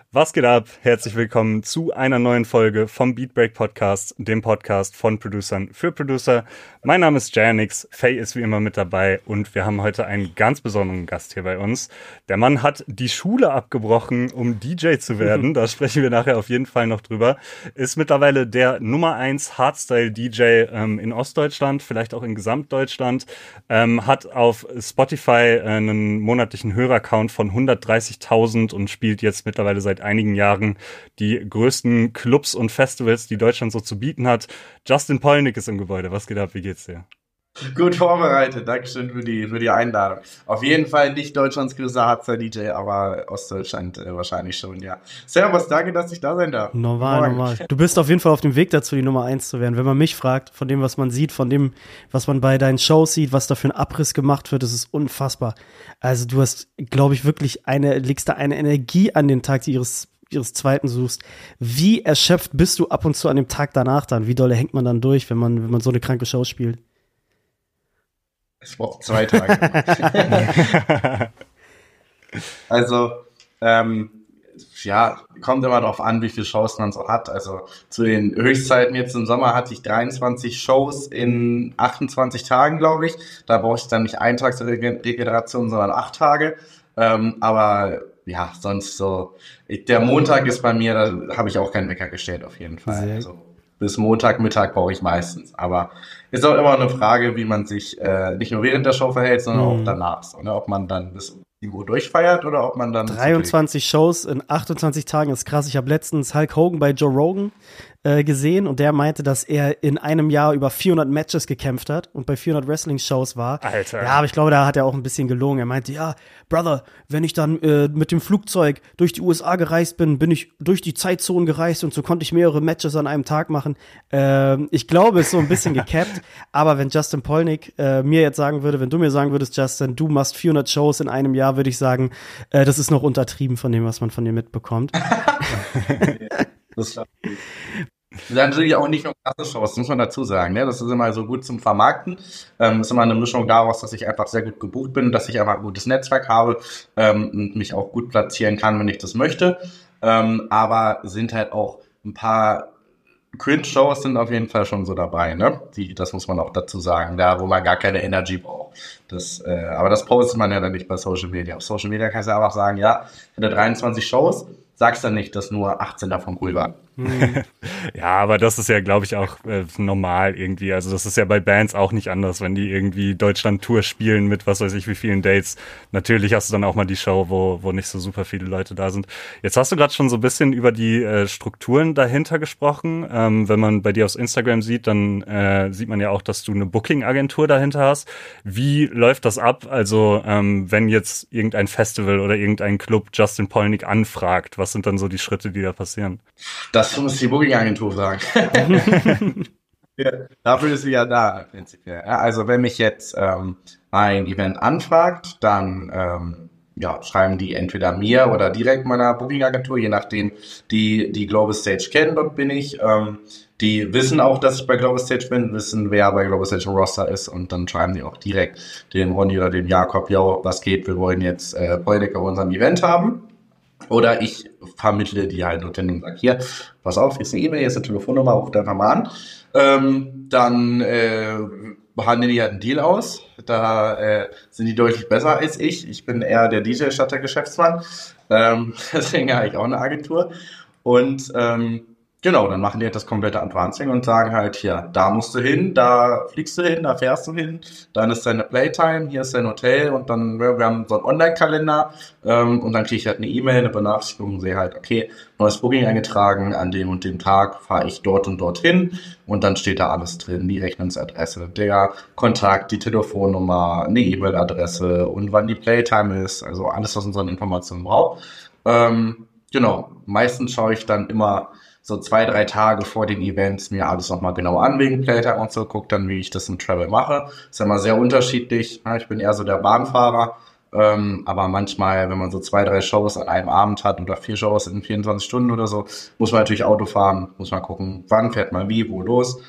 Was geht ab? Herzlich willkommen zu einer neuen Folge vom Beatbreak Podcast, dem Podcast von Producern für Producer. Mein Name ist Janix, Faye ist wie immer mit dabei und wir haben heute einen ganz besonderen Gast hier bei uns. Der Mann hat die Schule abgebrochen, um DJ zu werden, da sprechen wir nachher auf jeden Fall noch drüber. Ist mittlerweile der Nummer 1 Hardstyle-DJ in Ostdeutschland, vielleicht auch in Gesamtdeutschland, hat auf Spotify einen monatlichen Hörercount von 130.000 und spielt jetzt mittlerweile seit einigen Jahren die größten Clubs und Festivals, die Deutschland so zu bieten hat. Justin Polnick ist im Gebäude. Was geht ab? Wie geht's dir? Gut vorbereitet. Dankeschön für die Einladung. Auf jeden Fall nicht Deutschlands größter Hardstyle-DJ, aber Ostdeutschland wahrscheinlich schon, ja. Servus, danke, dass ich da sein darf. Normal. Du bist auf jeden Fall auf dem Weg dazu, die Nummer 1 zu werden. Wenn man mich fragt, von dem, was man sieht, von dem, was man bei deinen Shows sieht, was da für ein Abriss gemacht wird, das ist unfassbar. Also du hast, glaube ich, wirklich legst da eine Energie an den Tag ihres zweiten suchst. Wie erschöpft bist du ab und zu an dem Tag danach dann? Wie dolle hängt man dann durch, wenn man so eine kranke Show spielt? Es braucht 2 Tage. Also, kommt immer darauf an, wie viele Shows man so hat. Also zu den Höchstzeiten jetzt im Sommer hatte ich 23 Shows in 28 Tagen, glaube ich. Da brauche ich dann nicht einen Tag zur Regeneration, sondern 8 Tage. Aber ja, sonst so. Der Montag ist bei mir, da habe ich auch keinen Wecker gestellt, auf jeden Fall. Also bis Montagmittag brauche ich meistens. Aber ist auch immer eine Frage, wie man sich nicht nur während der Show verhält, sondern auch danach. So, ne? Ob man dann bis irgendwo durchfeiert oder ob man dann 23 Shows in 28 Tagen ist krass. Ich habe letztens Hulk Hogan bei Joe Rogan gesehen und der meinte, dass er in einem Jahr über 400 Matches gekämpft hat und bei 400 Wrestling-Shows war. Alter. Ja, aber ich glaube, da hat er auch ein bisschen gelogen. Er meinte, ja, Brother, wenn ich dann mit dem Flugzeug durch die USA gereist bin ich durch die Zeitzonen gereist und so konnte ich mehrere Matches an einem Tag machen. Ich glaube, es ist so ein bisschen gecapped, aber wenn Justin Polnick mir jetzt sagen würde, wenn du mir sagen würdest, Justin, du machst 400 Shows in einem Jahr, würde ich sagen, das ist noch untertrieben von dem, was man von dir mitbekommt. Das ist natürlich auch nicht nur krasse Shows, muss man dazu sagen. Ne? Das ist immer so gut zum Vermarkten. Ist immer eine Mischung daraus, dass ich einfach sehr gut gebucht bin, dass ich einfach ein gutes Netzwerk habe und mich auch gut platzieren kann, wenn ich das möchte. Aber sind halt auch ein paar Cringe-Shows sind auf jeden Fall schon so dabei, ne? Das muss man auch dazu sagen, da wo man gar keine Energy braucht. Aber das postet man ja dann nicht bei Social Media. Auf Social Media kannst du einfach sagen, ja, ich hatte 23 Shows, sagst dann nicht, dass nur 18 davon cool waren. Ja, aber das ist ja, glaube ich, auch normal irgendwie. Also das ist ja bei Bands auch nicht anders, wenn die irgendwie Deutschland-Tour spielen mit was weiß ich wie vielen Dates. Natürlich hast du dann auch mal die Show, wo nicht so super viele Leute da sind. Jetzt hast du gerade schon so ein bisschen über die Strukturen dahinter gesprochen. Wenn man bei dir auf Instagram sieht, dann sieht man ja auch, dass du eine Booking-Agentur dahinter hast. Wie läuft das ab? Also wenn jetzt irgendein Festival oder irgendein Club Justin Polnick anfragt, was sind dann so die Schritte, die da passieren? Das muss die Booking-Agentur fragen. Ja, dafür ist sie ja da, prinzipiell. Ja, also wenn mich jetzt ein Event anfragt, dann schreiben die entweder mir oder direkt meiner Booking-Agentur, je nachdem, die Global Stage kennen, dort bin ich. Die wissen auch, dass ich bei Global Stage bin, wissen, wer bei Global Stage im Roster ist und dann schreiben die auch direkt dem Ronny oder dem Jakob, yo, was geht, wir wollen jetzt Polnick auf unserem Event haben. Oder ich vermittle die halt dorthin und sage, hier, pass auf, hier ist eine E-Mail, hier ist eine Telefonnummer, ruft einfach mal an. Dann handeln die halt einen Deal aus. Da sind die deutlich besser als ich. Ich bin eher der DJ statt der Geschäftsmann. Deswegen habe ich auch eine Agentur. Und genau, dann machen die halt das komplette Advancing und sagen halt, hier, da musst du hin, da fliegst du hin, da fährst du hin, dann ist deine Playtime, hier ist dein Hotel und dann, wir haben so einen Online-Kalender und dann kriege ich halt eine E-Mail, eine Benachrichtigung, sehe halt, okay, neues Booking eingetragen, an dem und dem Tag fahre ich dort und dorthin und dann steht da alles drin, die Rechnungsadresse, der Kontakt, die Telefonnummer, eine E-Mail-Adresse und wann die Playtime ist, also alles, was unsere Informationen braucht. Genau, meistens schaue ich dann immer so 2-3 Tage vor den Events mir alles nochmal genau an wegen Playtime und so, guck dann, wie ich das im Travel mache. Ist ja immer sehr unterschiedlich. Ich bin eher so der Bahnfahrer, aber manchmal, wenn man so 2-3 Shows an einem Abend hat oder 4 Shows in 24 Stunden oder so, muss man natürlich Auto fahren, muss man gucken, wann fährt man wie, wo los.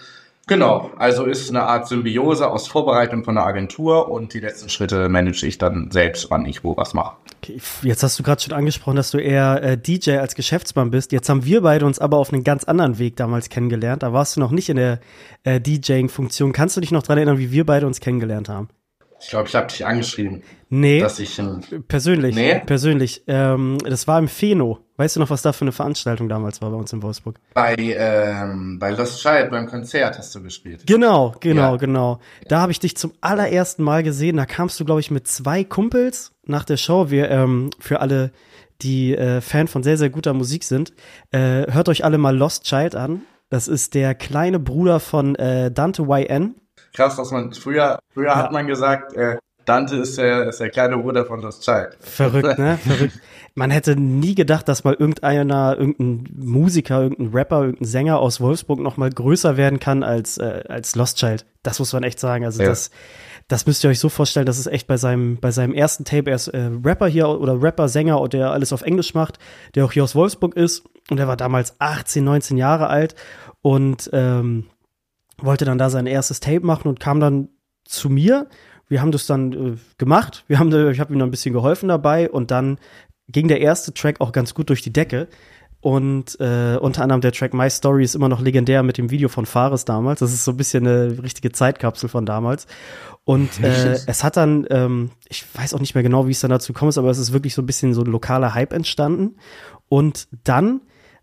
Genau, also ist eine Art Symbiose aus Vorbereitung von der Agentur und die letzten Schritte manage ich dann selbst, wann ich wo was mache. Okay, jetzt hast du gerade schon angesprochen, dass du eher DJ als Geschäftsmann bist. Jetzt haben wir beide uns aber auf einen ganz anderen Weg damals kennengelernt. Da warst du noch nicht in der DJing-Funktion. Kannst du dich noch dran erinnern, wie wir beide uns kennengelernt haben? Ich glaube, ich habe dich angeschrieben. Nee, dass ich persönlich. Nee? Persönlich. Das war im Pheno. Weißt du noch, was da für eine Veranstaltung damals war bei uns in Wolfsburg? Bei Lost Child, beim Konzert hast du gespielt. Genau. Ja. Da habe ich dich zum allerersten Mal gesehen. Da kamst du, glaube ich, mit 2 Kumpels nach der Show. Wir, für alle, die Fan von sehr, sehr guter Musik sind, hört euch alle mal Lost Child an. Das ist der kleine Bruder von Dante YN. Krass, dass man früher hat man gesagt, Dante ist der kleine Bruder von Lost Child. Verrückt, ne? Verrückt. Man hätte nie gedacht, dass mal irgendein Musiker, irgendein Rapper, irgendein Sänger aus Wolfsburg noch mal größer werden kann als Lost Child. Das muss man echt sagen. Also ja. das müsst ihr euch so vorstellen, das ist echt bei seinem ersten Tape, er ist Rapper hier oder Rapper-Sänger, der alles auf Englisch macht, der auch hier aus Wolfsburg ist. Und er war damals 18, 19 Jahre alt und wollte dann da sein erstes Tape machen und kam dann zu mir. Wir haben das dann gemacht. Ich habe ihm noch ein bisschen geholfen dabei und dann ging der erste Track auch ganz gut durch die Decke. Und unter anderem der Track My Story ist immer noch legendär mit dem Video von Fares damals. Das ist so ein bisschen eine richtige Zeitkapsel von damals. Und es hat dann, ich weiß auch nicht mehr genau, wie es dann dazu gekommen ist, aber es ist wirklich so ein bisschen so ein lokaler Hype entstanden. Und dann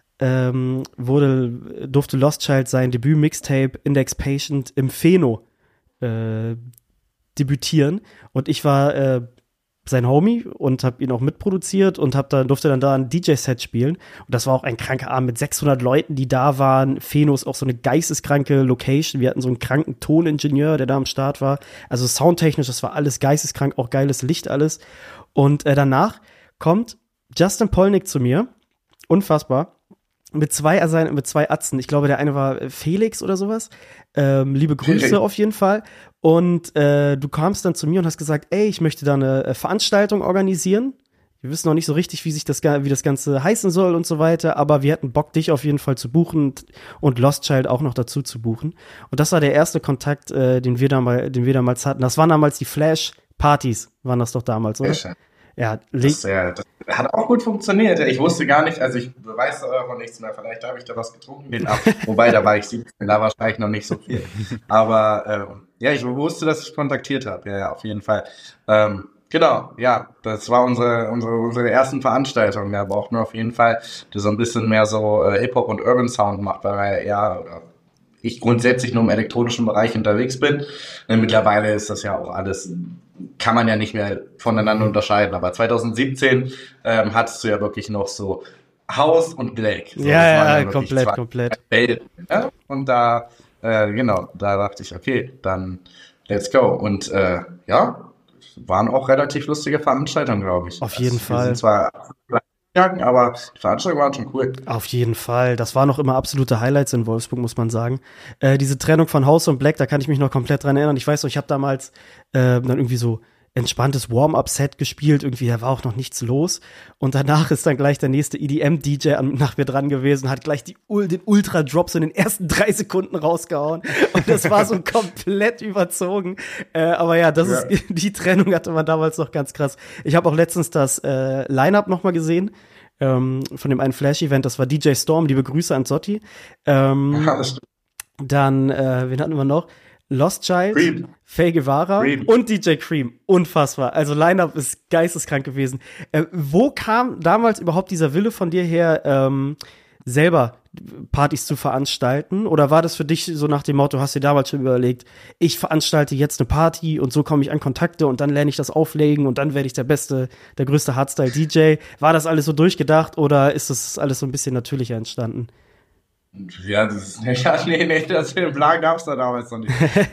durfte Lost Child sein Debüt-Mixtape Index Patient im Pheno debütieren. Und ich war sein Homie und habe ihn auch mitproduziert und durfte dann da ein DJ-Set spielen. Und das war auch ein kranker Abend mit 600 Leuten, die da waren. Pheno ist auch so eine geisteskranke Location. Wir hatten so einen kranken Toningenieur, der da am Start war. Also soundtechnisch, das war alles geisteskrank, auch geiles Licht alles. Und danach kommt Justin Polnick zu mir. Unfassbar. Mit zwei Atzen. Ich glaube, der eine war Felix oder sowas. Liebe Grüße auf jeden Fall. Und du kamst dann zu mir und hast gesagt, ey, ich möchte da eine Veranstaltung organisieren. Wir wissen noch nicht so richtig, wie das Ganze heißen soll und so weiter, aber wir hätten Bock, dich auf jeden Fall zu buchen und Lost Child auch noch dazu zu buchen. Und das war der erste Kontakt, den wir damals hatten. Das waren damals die Flash-Partys, waren das doch damals, oder? Ja, das hat auch gut funktioniert. Ich wusste gar nicht, also ich weiß davon nichts mehr. Vielleicht habe ich da was getrunken. Wobei, da war ich 17, da wahrscheinlich noch nicht so viel. Aber ja, ich wusste, dass ich kontaktiert habe. Ja, auf jeden Fall. Genau, ja, das war unsere ersten Veranstaltungen. Da braucht man auf jeden Fall, der so ein bisschen mehr so Hip-Hop und Urban Sound macht, weil ich grundsätzlich nur im elektronischen Bereich unterwegs bin. Mittlerweile ist das ja auch alles, kann man ja nicht mehr voneinander unterscheiden. Aber 2017 hattest du ja wirklich noch so House und Black. So, ja, komplett. Ja? Und da, da dachte ich, okay, dann let's go. Und waren auch relativ lustige Veranstaltungen, glaube ich. Auf jeden Fall. Sind zwar aber die Veranstaltungen waren schon cool. Auf jeden Fall. Das waren noch immer absolute Highlights in Wolfsburg, muss man sagen. Diese Trennung von House und Black, da kann ich mich noch komplett dran erinnern. Ich weiß noch, ich habe damals dann irgendwie so entspanntes Warm-Up-Set gespielt. Irgendwie, da war auch noch nichts los. Und danach ist dann gleich der nächste EDM-DJ nach mir dran gewesen, hat gleich den Ultra-Drop so in den ersten 3 Sekunden rausgehauen. Und das war so komplett überzogen. Aber ja, die Trennung hatte man damals noch ganz krass. Ich habe auch letztens das Line-Up noch mal gesehen. Von dem einen Flash-Event, das war DJ Storm, liebe Grüße an Zotti. Dann, wen hatten wir noch? Lost Child, Cream. Faye Guevara und DJ Cream. Unfassbar. Also Line-Up ist geisteskrank gewesen. Wo kam damals überhaupt dieser Wille von dir her, selber Partys zu veranstalten? Oder war das für dich so nach dem Motto, hast du dir damals schon überlegt, ich veranstalte jetzt eine Party und so komme ich an Kontakte und dann lerne ich das auflegen und dann werde ich der größte Hardstyle-DJ. War das alles so durchgedacht oder ist das alles so ein bisschen natürlicher entstanden? Ja, den Plan gab's da damals noch nicht.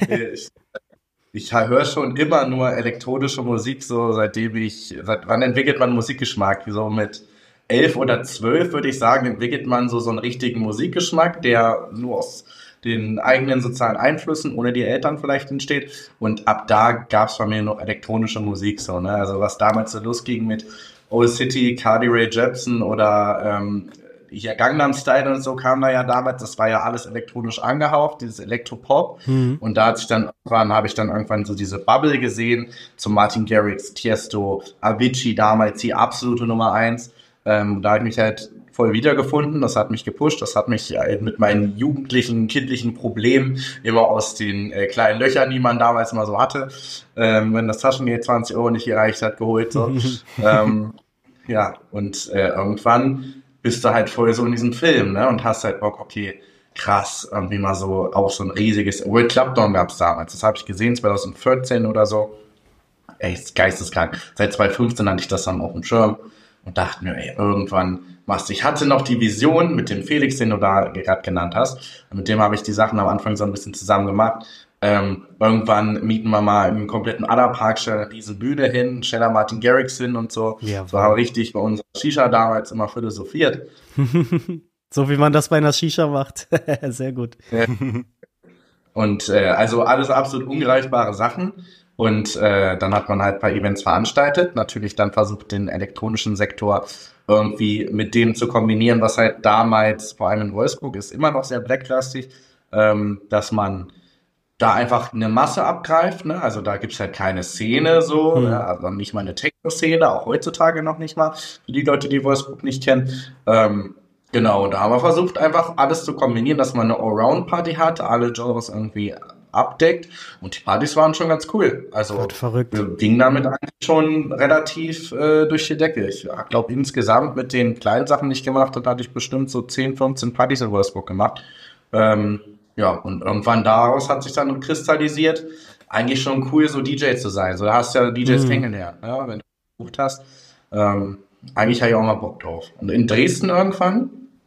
Ich höre schon immer nur elektronische Musik, so seit wann entwickelt man Musikgeschmack? So mit 11 oder 12 würde ich sagen, entwickelt man so einen richtigen Musikgeschmack, der nur aus den eigenen sozialen Einflüssen, ohne die Eltern vielleicht entsteht. Und ab da gab's bei mir noch elektronische Musik, so, ne? Also was damals so losging mit Old City, Carly Rae Jepsen oder hier Gangnam Style und so kam da ja damals, das war ja alles elektronisch angehaucht, dieses Elektropop. Und da habe ich dann irgendwann so diese Bubble gesehen, zu Martin Garrix, Tiesto, Avicii damals, die absolute Nummer 1. Da habe ich mich halt voll wiedergefunden, das hat mich gepusht, das hat mich mit meinen jugendlichen, kindlichen Problemen immer aus den kleinen Löchern, die man damals immer so hatte, wenn das Taschengeld 20 € nicht gereicht hat, geholt. So. Ja, und irgendwann bist du halt voll so in diesem Film, ne, und hast halt Bock, okay, krass, irgendwie mal so, auch so ein riesiges World Club Down gab's damals, das habe ich gesehen, 2014 oder so, echt geisteskrank, seit 2015 hatte ich das dann auf dem Schirm und dachte mir, ey, irgendwann machst du. Ich hatte noch die Vision mit dem Felix, den du da gerade genannt hast, mit dem habe ich die Sachen am Anfang so ein bisschen zusammen gemacht. Irgendwann mieten wir mal im kompletten Adlerpark, stellen eine riesen Bühne hin, stellen da Martin Garrix hin und so. Ja, das war richtig bei unserer Shisha damals immer philosophiert. So wie man das bei einer Shisha macht. Sehr gut. Und also alles absolut ungreifbare Sachen. Und dann hat man halt ein paar Events veranstaltet. Natürlich dann versucht, den elektronischen Sektor irgendwie mit dem zu kombinieren, was halt damals, vor allem in Wolfsburg, ist immer noch sehr blacklastig, dass man da einfach eine Masse abgreift, ne? Also da gibt's halt keine Szene so, ne? Also nicht mal eine Techno-Szene, auch heutzutage noch nicht mal, für die Leute, die Wolfsburg nicht kennen. Genau, da haben wir versucht, einfach alles zu kombinieren, dass man eine Allround-Party hat, alle Genres irgendwie abdeckt und die Partys waren schon ganz cool. Also ging damit eigentlich schon relativ durch die Decke. Ich glaube, insgesamt mit den kleinen Sachen, die ich gemacht habe, hatte ich bestimmt so 10, 15 Partys in Wolfsburg gemacht. Ja, und irgendwann daraus hat sich dann kristallisiert, eigentlich schon cool, so DJ zu sein. So, da hast du ja DJs kennengelernt, ja, wenn du gebucht hast. Eigentlich habe ich auch mal Bock drauf. Und in Dresden irgendwann,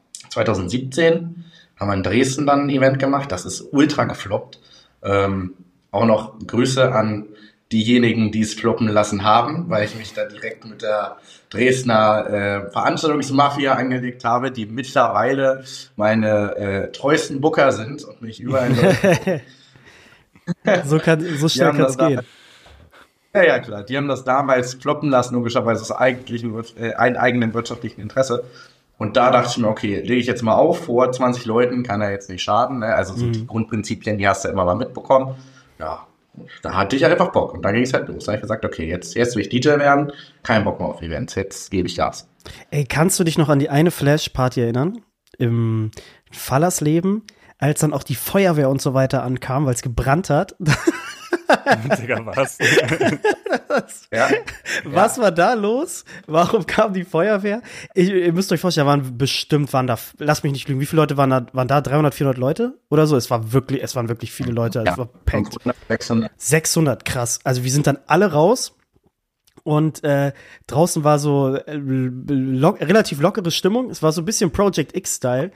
2017, haben wir in Dresden dann ein Event gemacht. Das ist ultra gefloppt. Auch noch Grüße an diejenigen, die es floppen lassen haben, weil ich mich da direkt mit der Dresdner Veranstaltungsmafia angelegt habe, die mittlerweile meine treuesten Booker sind und mich überall so schnell kann es gehen. Ja, klar. Die haben das damals floppen lassen, logischerweise aus eigenen wirtschaftlichen Interesse. Und da dachte ich mir, okay, lege ich jetzt mal auf, vor 20 Leuten kann er jetzt nicht schaden. Ne? Also so die Grundprinzipien, die hast du immer mal mitbekommen. Ja, da hatte ich einfach Bock. Und da ging es halt los. Da habe ich gesagt, okay, jetzt will ich DJ werden, kein Bock mehr auf Events, jetzt gebe ich Gas. Ey, kannst du dich noch an die eine Flash-Party erinnern? Im Fallersleben, als dann auch die Feuerwehr und so weiter ankam, weil es gebrannt hat. Digga, was? Ja. Was war da los? Warum kam die Feuerwehr? Ihr müsst euch vorstellen, waren da, lasst mich nicht lügen, wie viele Leute waren da 300, 400 Leute oder so? Es waren wirklich viele Leute, es war packed. 600, krass. Also wir sind dann alle raus. Und draußen war so relativ lockere Stimmung. Es war so ein bisschen Project X-Style.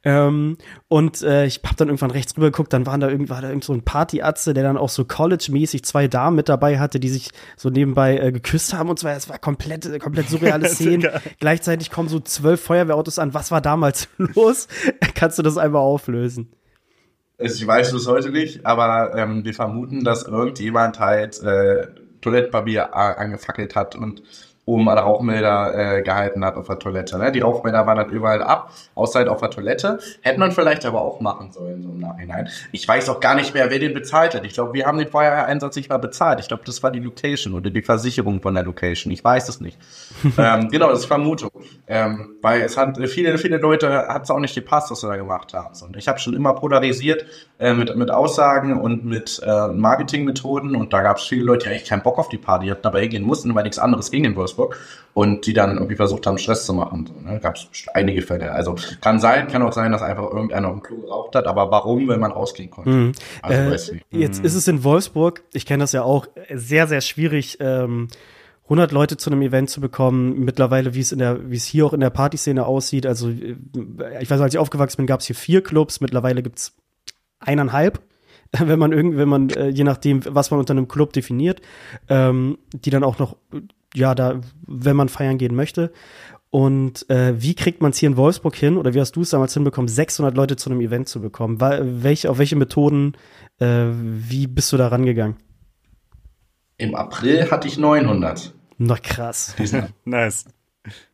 Ich hab dann irgendwann rechts rüber geguckt, dann war da irgend so ein Partyatze, der dann auch so College-mäßig 2 Damen mit dabei hatte, die sich so nebenbei geküsst haben und so weiter. Es war komplett surreale Szenen. Gleichzeitig kommen so 12 Feuerwehrautos an. Was war damals los? Kannst du das einmal auflösen? Ich weiß es heute nicht, aber wir vermuten, dass irgendjemand halt Toilettenpapier angefackelt hat und oben alle Rauchmelder gehalten hat auf der Toilette. Ne? Die Rauchmelder waren dann überall ab, außer halt auf der Toilette. Hätte man vielleicht aber auch machen sollen so im Nachhinein. Ich weiß auch gar nicht mehr, wer den bezahlt hat. Ich glaube, wir haben den Feuerwehreinsatz nicht mal bezahlt. Ich glaube, das war die Location oder die Versicherung von der Location. Ich weiß es nicht. Genau, das ist Vermutung. Weil es hat viele Leute hat es auch nicht gepasst, was wir da gemacht haben. Und ich habe schon immer polarisiert mit Aussagen und mit Marketingmethoden. Und da gab es viele Leute, die eigentlich keinen Bock auf die Party hatten, aber hingehen mussten, weil nichts anderes ging in Wolfsburg. Und die dann irgendwie versucht haben, Stress zu machen. So, ne? Gab es einige Fälle. Also kann auch sein, dass einfach irgendeiner auf dem Klo geraucht hat, aber warum, wenn man rausgehen konnte? Also, jetzt ist es in Wolfsburg, ich kenne das ja auch, sehr, sehr schwierig, 100 Leute zu einem Event zu bekommen. Mittlerweile, wie es hier auch in der Partyszene aussieht. Also ich weiß, als ich aufgewachsen bin, gab es hier 4 Clubs. Mittlerweile gibt's 1,5. Wenn man je nachdem, was man unter einem Club definiert, die dann auch noch wenn man feiern gehen möchte. Und wie kriegt man es hier in Wolfsburg hin, oder wie hast du es damals hinbekommen, 600 Leute zu einem Event zu bekommen? Auf welche Methoden, wie bist du da rangegangen? Im April hatte ich 900. Noch krass. Nice.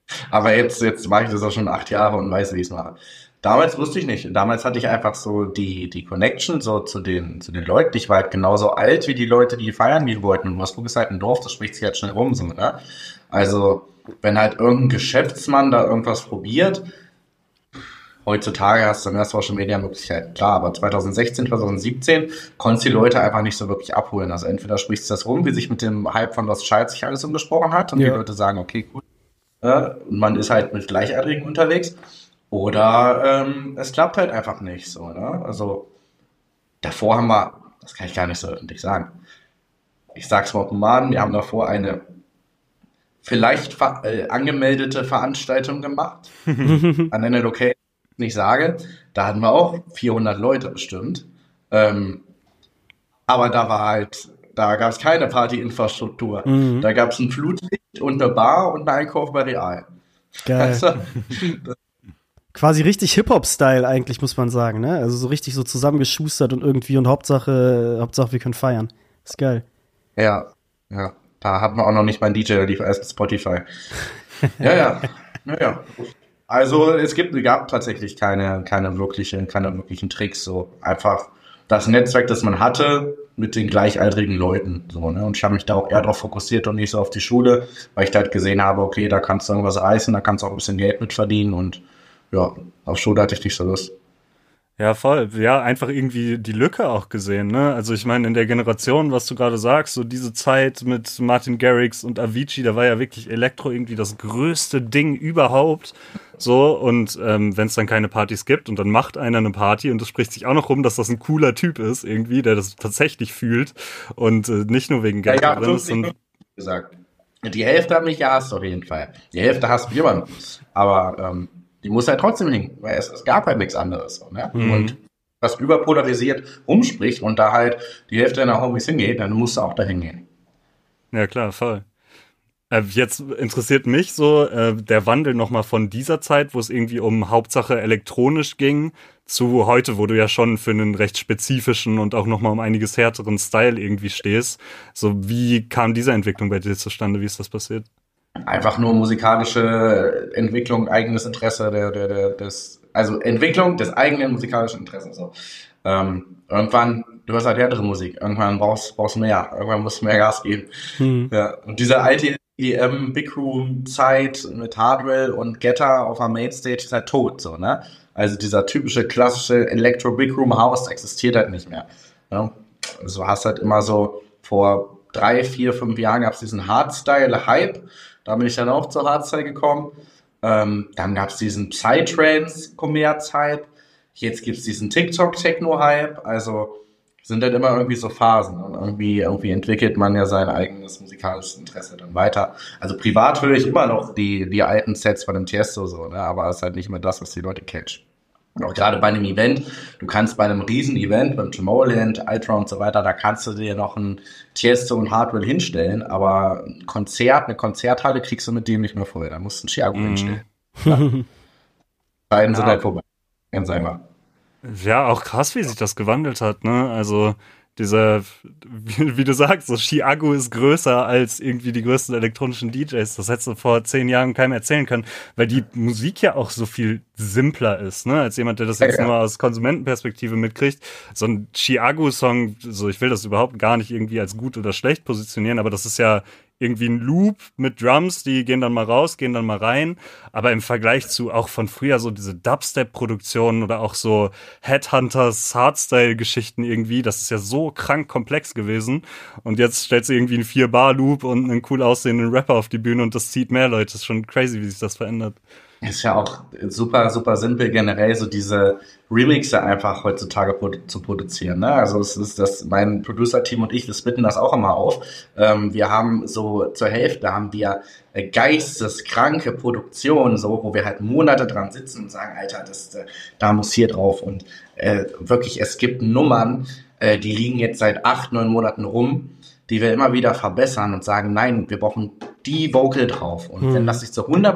Aber jetzt mache ich das auch schon 8 Jahre und weiß, wie ich es mache. Damals wusste ich nicht. Damals hatte ich einfach so die Connection so zu den Leuten. Ich war halt genauso alt wie die Leute, die feiern gehen wollten. Und Wolfsburg ist halt ein Dorf, das spricht sich halt schnell rum, so, ne? Also, wenn halt irgendein Geschäftsmann da irgendwas probiert, heutzutage hast du mehr Social Media Möglichkeiten, klar, aber 2016, 2017 konntest die Leute einfach nicht so wirklich abholen. Also entweder sprichst du das rum, wie sich mit dem Hype von Lost Child sich alles umgesprochen hat und die Leute sagen, okay, gut, und man ist halt mit Gleichaltrigen unterwegs. Oder es klappt halt einfach nicht so, ne? Also davor haben wir, das kann ich gar nicht so öffentlich sagen. Ich sag's mal offen, wir haben davor eine vielleicht angemeldete Veranstaltung gemacht an einer Location, nicht sage. Da hatten wir auch 400 Leute bestimmt. Aber da gab es keine Partyinfrastruktur. Da gab es ein Flutlicht und eine Bar und einen Einkauf bei Real. Geil. Also, Quasi richtig Hip-Hop-Style eigentlich, muss man sagen, ne? Also so richtig so zusammengeschustert und irgendwie und Hauptsache wir können feiern. Ist geil. ja. Da hatten wir auch noch nicht mal einen DJ, der lief erst Spotify. Ja. Also es gab tatsächlich keine wirklichen Tricks. So einfach das Netzwerk, das man hatte, mit den gleichaltrigen Leuten. So, ne? Und ich habe mich da auch eher darauf fokussiert und nicht so auf die Schule, weil ich da halt gesehen habe, okay, da kannst du irgendwas reißen, da kannst du auch ein bisschen Geld mit verdienen und ja, auf Schule hatte ich nicht so Lust. Ja, voll. Ja, einfach irgendwie die Lücke auch gesehen, ne? Also ich meine, in der Generation, was du gerade sagst, so diese Zeit mit Martin Garrix und Avicii, da war ja wirklich Elektro irgendwie das größte Ding überhaupt. So, und wenn es dann keine Partys gibt und dann macht einer eine Party und es spricht sich auch noch rum, dass das ein cooler Typ ist irgendwie, der das tatsächlich fühlt und nicht nur wegen Geld drin ist. Gesagt. Die Hälfte hat mich gehasst auf jeden Fall. Die Hälfte hasst mich immer noch. Aber die muss halt trotzdem hin, weil es gab halt nichts anderes. So, ne? Und was überpolarisiert rumspricht und da halt die Hälfte deiner Hobbys hingeht, dann musst du auch dahin gehen. Ja, klar, voll. Jetzt interessiert mich so der Wandel nochmal von dieser Zeit, wo es irgendwie um Hauptsache elektronisch ging, zu heute, wo du ja schon für einen recht spezifischen und auch nochmal um einiges härteren Style irgendwie stehst. So, wie kam diese Entwicklung bei dir zustande? Wie ist das passiert? Einfach nur musikalische Entwicklung, eigenes Interesse also Entwicklung des eigenen musikalischen Interesses. So. Irgendwann, du hörst halt härtere Musik, irgendwann brauchst du mehr, irgendwann musst du mehr Gas geben. Ja. Und diese alte Big Room Zeit mit Hardwell und Getter auf der Mainstage ist halt tot, so, ne? Also dieser typische klassische Electro Big Room House existiert halt nicht mehr. Ja? Also hast halt immer so vor 3, 4, 5 Jahren gab es diesen Hardstyle-Hype. Da bin ich dann auch zur Hardstyle gekommen. Dann gab es diesen Psytrance-Kommerz-Hype. Jetzt gibt es diesen TikTok-Techno-Hype. Also sind halt immer irgendwie so Phasen. Und irgendwie entwickelt man ja sein eigenes musikalisches Interesse dann weiter. Also privat höre ich immer noch die alten Sets von dem Tiesto so, ne? Aber es ist halt nicht mehr das, was die Leute catcht. Und auch gerade bei einem Event, du kannst bei einem Riesen-Event, beim Tomorrowland, Ultra und so weiter, da kannst du dir noch ein Tiesto und Hardwell hinstellen, aber ein Konzert, eine Konzerthalle kriegst du mit dem nicht mehr voll. Da musst du einen Chiago hinstellen. Beiden sind halt vorbei. Ganz einfach. Ja, auch krass, wie sich das gewandelt hat, ne? Also dieser, wie du sagst, so Chiago ist größer als irgendwie die größten elektronischen DJs. Das hättest du vor 10 Jahren keinem erzählen können, weil die Musik ja auch so viel simpler ist, ne? Als jemand, der das jetzt nur aus Konsumentenperspektive mitkriegt. So ein Chiago-Song, so ich will das überhaupt gar nicht irgendwie als gut oder schlecht positionieren, aber das ist ja irgendwie ein Loop mit Drums, die gehen dann mal raus, gehen dann mal rein. Aber im Vergleich zu auch von früher so diese Dubstep-Produktionen oder auch so Headhunters, Hardstyle-Geschichten irgendwie, das ist ja so krank komplex gewesen. Und jetzt stellst du irgendwie einen 4-Bar-Loop und einen cool aussehenden Rapper auf die Bühne und das zieht mehr Leute. Das ist schon crazy, wie sich das verändert. Ist ja auch super, super simpel generell, so diese Remixe einfach heutzutage zu produzieren, ne? Also es ist mein Producer-Team und ich, wir splitten das auch immer auf. Wir haben so zur Hälfte haben wir geisteskranke Produktion, so, wo wir halt Monate dran sitzen und sagen, Alter, da muss hier drauf. Und wirklich, es gibt Nummern, die liegen jetzt seit 8, 9 Monaten rum, die wir immer wieder verbessern und sagen, nein, wir brauchen die Vocal drauf. Und wenn das nicht zu 100%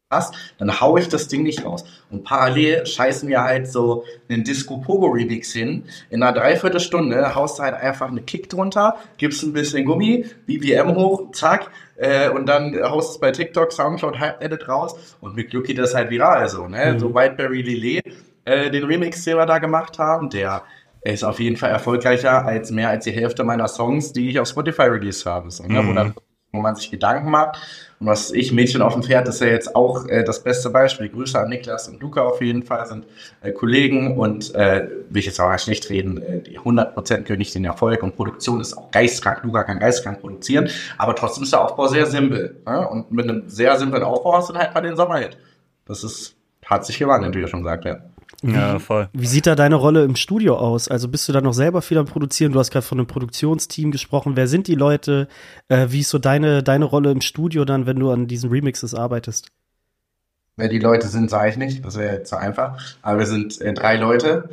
krass, dann haue ich das Ding nicht raus. Und parallel scheißen wir halt so einen Disco-Pogo-Remix hin. In einer Dreiviertelstunde haust du halt einfach eine Kick drunter, gibst ein bisschen Gummi, BPM hoch, zack, und dann haust es bei TikTok, Soundcloud, Hype-Edit raus und mit Glück geht das halt viral so, ne? So Whiteberry Lillet, den Remix, den wir da gemacht haben, der ist auf jeden Fall erfolgreicher als mehr als die Hälfte meiner Songs, die ich auf Spotify released habe. So, ne? Wo man sich Gedanken macht. Und was ich, Mädchen auf dem Pferd, ist ja jetzt auch das beste Beispiel. Grüße an Niklas und Luca auf jeden Fall, sind Kollegen und will ich jetzt auch schlecht reden, die 100% können nicht den Erfolg und Produktion ist auch geistkrank. Luca kann geistkrank produzieren, aber trotzdem ist der Aufbau sehr simpel. Ne? Und mit einem sehr simplen Aufbau hast du halt mal den Sommerhit. Hat sich gewandelt, wie er schon sagt, ja. Ja, voll. Wie sieht da deine Rolle im Studio aus? Also bist du da noch selber viel am Produzieren? Du hast gerade von einem Produktionsteam gesprochen. Wer sind die Leute? Wie ist so deine Rolle im Studio dann, wenn du an diesen Remixes arbeitest? Wer die Leute sind, sage ich nicht. Das wäre jetzt zu einfach. Aber wir sind 3 Leute.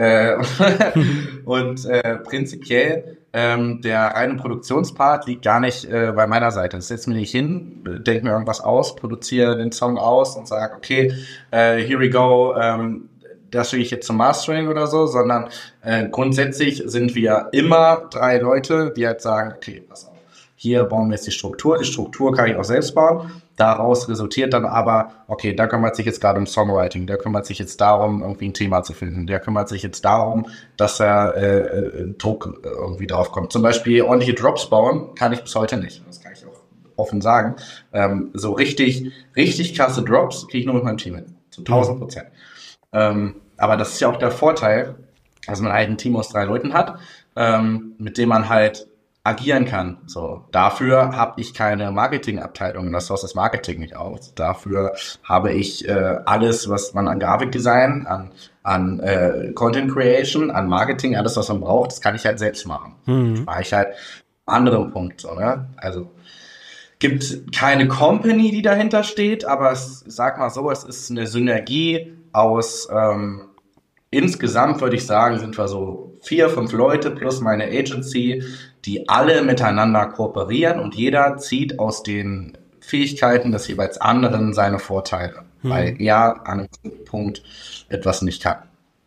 Und prinzipiell der reine Produktionspart liegt gar nicht bei meiner Seite. Ich setze mich nicht hin, denke mir irgendwas aus, produziere den Song aus und sage, okay, here we go, das schicke ich jetzt zum Mastering oder so, sondern grundsätzlich sind wir immer 3 Leute, die halt sagen, okay, pass auf, hier bauen wir jetzt die Struktur kann ich auch selbst bauen, daraus resultiert dann aber, okay, da kümmert sich jetzt gerade um Songwriting, der kümmert sich jetzt darum, irgendwie ein Thema zu finden, der kümmert sich jetzt darum, dass Druck irgendwie drauf kommt. Zum Beispiel ordentliche Drops bauen, kann ich bis heute nicht, das kann ich auch offen sagen. So richtig krasse Drops kriege ich nur mit meinem Team hin, zu 1000%. Aber das ist ja auch der Vorteil, dass man halt ein Team aus 3 Leuten hat, mit dem man halt agieren kann. So, dafür habe ich keine Marketingabteilung, das source das Marketing nicht aus. Dafür habe ich alles, was man an Grafikdesign, an Content Creation, an Marketing, alles, was man braucht, das kann ich halt selbst machen. Mache ich halt einen anderen Punkt. So, ne? Also gibt keine Company, die dahinter steht, aber sag mal so, es ist eine Synergie aus insgesamt würde ich sagen, sind wir so 4, 5 Leute plus meine Agency, die alle miteinander kooperieren und jeder zieht aus den Fähigkeiten des jeweils anderen seine Vorteile, weil er an einem Punkt etwas nicht kann.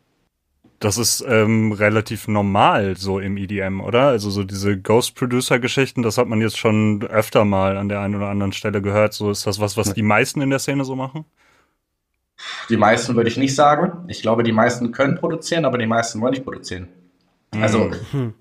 Das ist relativ normal so im EDM, oder? Also so diese Ghost-Producer-Geschichten, das hat man jetzt schon öfter mal an der einen oder anderen Stelle gehört. So ist das was die meisten in der Szene so machen? Die meisten würde ich nicht sagen. Ich glaube, die meisten können produzieren, aber die meisten wollen nicht produzieren. Also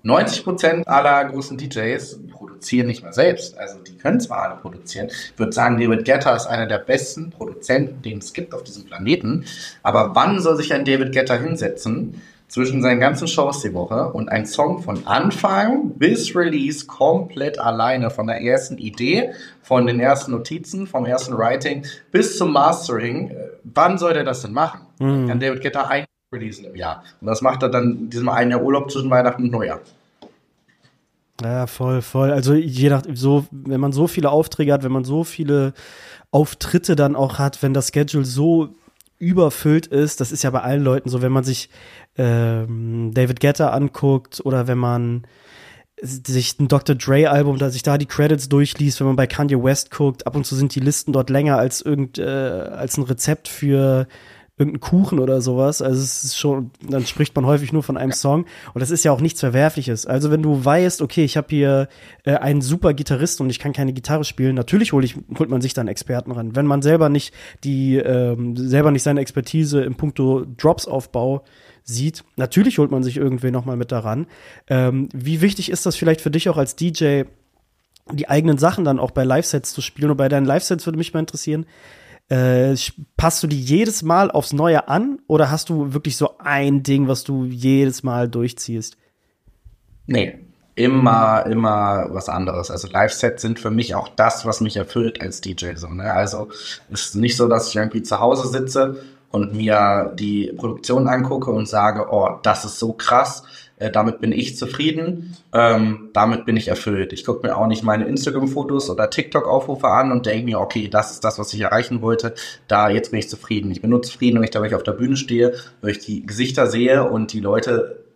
90% aller großen DJs produzieren nicht mal selbst. Also die können zwar alle produzieren. Ich würde sagen, David Guetta ist einer der besten Produzenten, den es gibt auf diesem Planeten. Aber wann soll sich ein David Guetta hinsetzen zwischen seinen ganzen Shows die Woche und einen Song von Anfang bis Release komplett alleine, von der ersten Idee, von den ersten Notizen, vom ersten Writing bis zum Mastering? Wann soll der das denn machen? Kann David Guetta ein releasen im Jahr. Und das macht er dann in diesem einen Jahr Urlaub zwischen Weihnachten und Neujahr. Ja, voll. Also je nach so, wenn man so viele Aufträge hat, wenn man so viele Auftritte dann auch hat, wenn das Schedule so überfüllt ist, das ist ja bei allen Leuten so, wenn man sich David Guetta anguckt oder wenn man sich ein Dr. Dre-Album, da sich da die Credits durchliest, wenn man bei Kanye West guckt, ab und zu sind die Listen dort länger als als ein Rezept für irgendeinen Kuchen oder sowas. Also es ist schon, dann spricht man häufig nur von einem Song und das ist ja auch nichts Verwerfliches. Also wenn du weißt, okay, ich habe hier einen super Gitarristen und ich kann keine Gitarre spielen, natürlich holt man sich dann Experten ran. Wenn man selber nicht seine Expertise im Puncto Drops-Aufbau sieht, natürlich holt man sich irgendwen nochmal mit daran. Wie wichtig ist das vielleicht für dich auch als DJ, die eigenen Sachen dann auch bei Live-Sets zu spielen? Und bei deinen Live-Sets würde mich mal interessieren, passt du die jedes Mal aufs Neue an oder hast du wirklich so ein Ding, was du jedes Mal durchziehst? Nee, immer was anderes. Also Live-Sets sind für mich auch das, was mich erfüllt als DJ. So, ne? Also es ist nicht so, dass ich irgendwie zu Hause sitze und mir die Produktion angucke und sage, oh, das ist so krass, damit bin ich zufrieden, damit bin ich erfüllt. Ich gucke mir auch nicht meine Instagram-Fotos oder TikTok-Aufrufe an und denke mir, okay, das ist das, was ich erreichen wollte, jetzt bin ich zufrieden. Ich bin nur zufrieden, wenn ich auf der Bühne stehe, wenn ich die Gesichter sehe und die Leute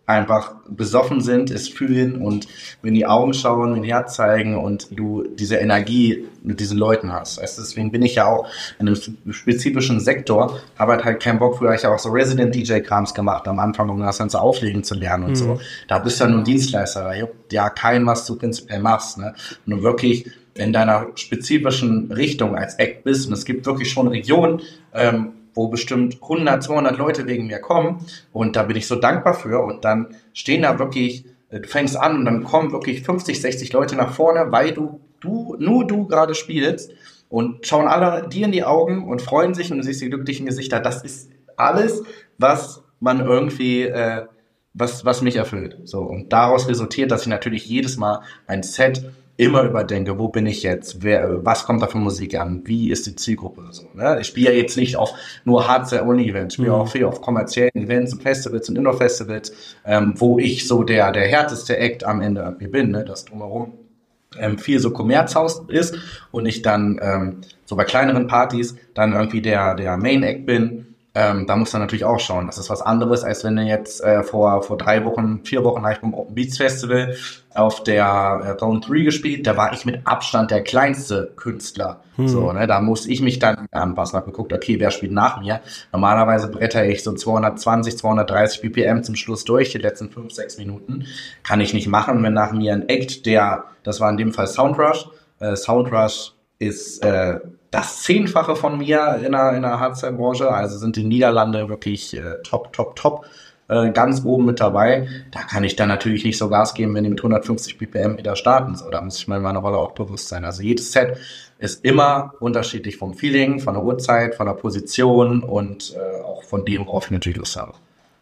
einfach besoffen sind, es fühlen und in die Augen schauen, in die Herz zeigen und du diese Energie mit diesen Leuten hast. Weißt, deswegen bin ich ja auch in einem spezifischen Sektor, aber halt keinen Bock, früher ich auch so Resident-DJ-Krams gemacht am Anfang, um das Ganze auflegen zu lernen und so. Da bist du ja nur ein Dienstleister, da juckt ja kein, was du prinzipiell machst, ne? Und du wirklich in deiner spezifischen Richtung als Act bist, und es gibt wirklich schon Regionen, wo bestimmt 100, 200 Leute wegen mir kommen, und da bin ich so dankbar für, und dann stehen da wirklich, du fängst an und dann kommen wirklich 50, 60 Leute nach vorne, weil nur du gerade spielst, und schauen alle dir in die Augen und freuen sich, und du siehst die glücklichen Gesichter. Das ist alles, was man irgendwie, was mich erfüllt. So, und daraus resultiert, dass ich natürlich jedes Mal ein Set immer überdenke, wo bin ich jetzt, was kommt da für Musik an, wie ist die Zielgruppe, so, ne? Ich spiele ja jetzt nicht auf nur Hardcore-Only-Events, ich spiele auch viel auf kommerziellen Events und Festivals und Indoor-Festivals, wo ich so der härteste Act am Ende irgendwie bin, ne? Das drumherum viel so Kommerzhaus ist und ich dann so bei kleineren Partys dann irgendwie der Main-Act bin. Da muss man natürlich auch schauen. Das ist was anderes, als wenn du jetzt vor 4 Wochen habe ich beim Open Beats Festival auf der Zone 3 gespielt. Da war ich mit Abstand der kleinste Künstler. So, ne, da muss ich mich dann anpassen. Hab geguckt, okay, wer spielt nach mir? Normalerweise bretter ich so 220, 230 BPM zum Schluss durch, die letzten 5, 6 Minuten. Kann ich nicht machen, wenn nach mir ein Act, das war in dem Fall Soundrush. Soundrush ist das 10-fache von mir in der Hardstyle-Branche, also sind die Niederlande wirklich top, ganz oben mit dabei. Da kann ich dann natürlich nicht so Gas geben, wenn die mit 150 BPM wieder starten. So, da muss ich mir meiner Rolle auch bewusst sein. Also jedes Set ist immer unterschiedlich vom Feeling, von der Uhrzeit, von der Position und auch von dem, worauf ich natürlich Lust habe.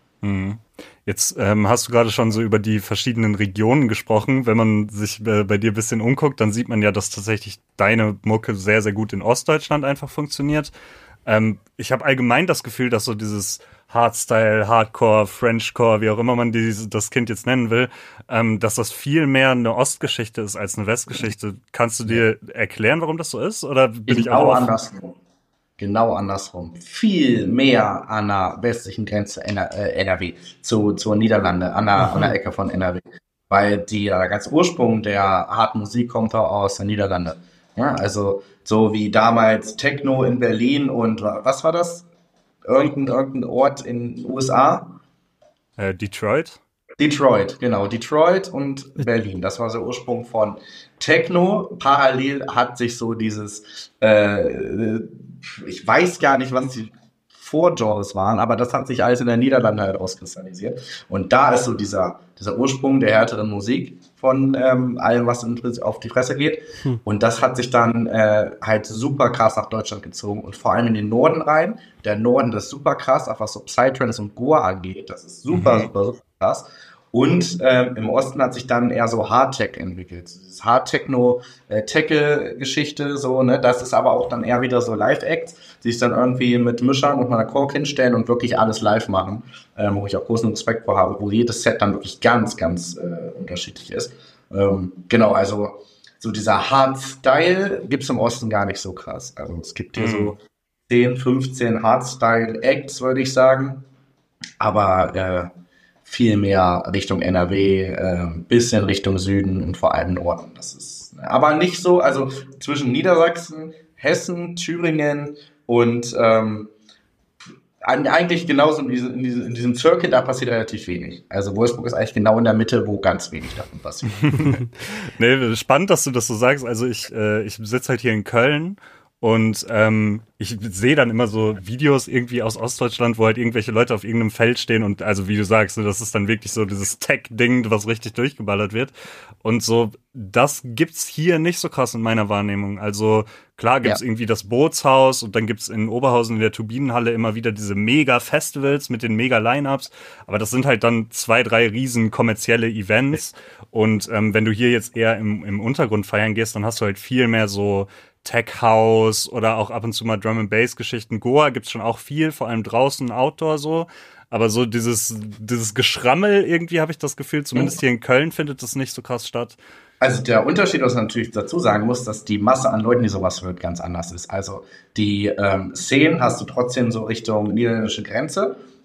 Jetzt hast du gerade schon so über die verschiedenen Regionen gesprochen. Wenn man sich bei dir ein bisschen umguckt, dann sieht man ja, dass tatsächlich deine Mucke sehr, sehr gut in Ostdeutschland einfach funktioniert. Ich habe allgemein das Gefühl, dass so dieses Hardstyle, Hardcore, Frenchcore, wie auch immer man das Kind jetzt nennen will, dass das viel mehr eine Ostgeschichte ist als eine Westgeschichte. Kannst du dir erklären, warum das so ist? Oder bin ich auch andersrum? Genau andersrum. Viel mehr an der westlichen Grenze NRW zur Niederlande, an der Ecke von NRW. Weil der ganze Ursprung der harten Musik kommt auch aus der Niederlande. Ja, also so wie damals Techno in Berlin und was war das? Irgendein Ort in den USA? Detroit? Detroit, genau. Detroit und Berlin. Das war der Ursprung von Techno. Parallel hat sich so dieses ich weiß gar nicht, was die Vorgenres waren, aber das hat sich alles in der Niederlande halt auskristallisiert. Und da ist so dieser Ursprung der härteren Musik von allem, was auf die Fresse geht. Und das hat sich dann halt super krass nach Deutschland gezogen und vor allem in den Norden rein. Der Norden ist super krass, auch was so Psytrance und Goa angeht. Das ist super krass. Und im Osten hat sich dann eher so Hardtech entwickelt. Dieses Hardtechno-Tackle-Geschichte, so, ne, das ist aber auch dann eher wieder so Live-Acts, die sich dann irgendwie mit Mischern und meiner Kork hinstellen und wirklich alles live machen, wo ich auch großen Respekt vor habe, wo jedes Set dann wirklich ganz, ganz unterschiedlich ist. Genau, also so dieser Hardstyle gibt's im Osten gar nicht so krass. Also es gibt hier so 10, 15 Hardstyle-Acts, würde ich sagen. Aber viel mehr Richtung NRW, bisschen Richtung Süden und vor allem Norden. Das ist aber nicht so, also zwischen Niedersachsen, Hessen, Thüringen und eigentlich genauso in diesem Circuit, da passiert relativ wenig. Also Wolfsburg ist eigentlich genau in der Mitte, wo ganz wenig davon passiert. Nee, spannend, dass du das so sagst. Also ich sitze halt hier in Köln. Und ich sehe dann immer so Videos irgendwie aus Ostdeutschland, wo halt irgendwelche Leute auf irgendeinem Feld stehen und also wie du sagst, das ist dann wirklich so dieses Tech-Ding, was richtig durchgeballert wird. Und so, das gibt's hier nicht so krass in meiner Wahrnehmung. Also klar gibt's irgendwie das Bootshaus und dann gibt's in Oberhausen in der Turbinenhalle immer wieder diese Mega-Festivals mit den Mega-Line-Ups. Aber das sind halt dann 2, 3 riesen kommerzielle Events. Und wenn du hier jetzt eher im Untergrund feiern gehst, dann hast du halt viel mehr so Tech House oder auch ab und zu mal Drum and Bass Geschichten. Goa gibt's schon auch viel, vor allem draußen, Outdoor so. Aber so dieses Geschrammel irgendwie habe ich das Gefühl, zumindest hier in Köln findet das nicht so krass statt. Also der Unterschied, was man natürlich dazu sagen muss, dass die Masse an Leuten, die sowas hört, ganz anders ist. Also die Szenen hast du trotzdem so Richtung niederländische Grenze.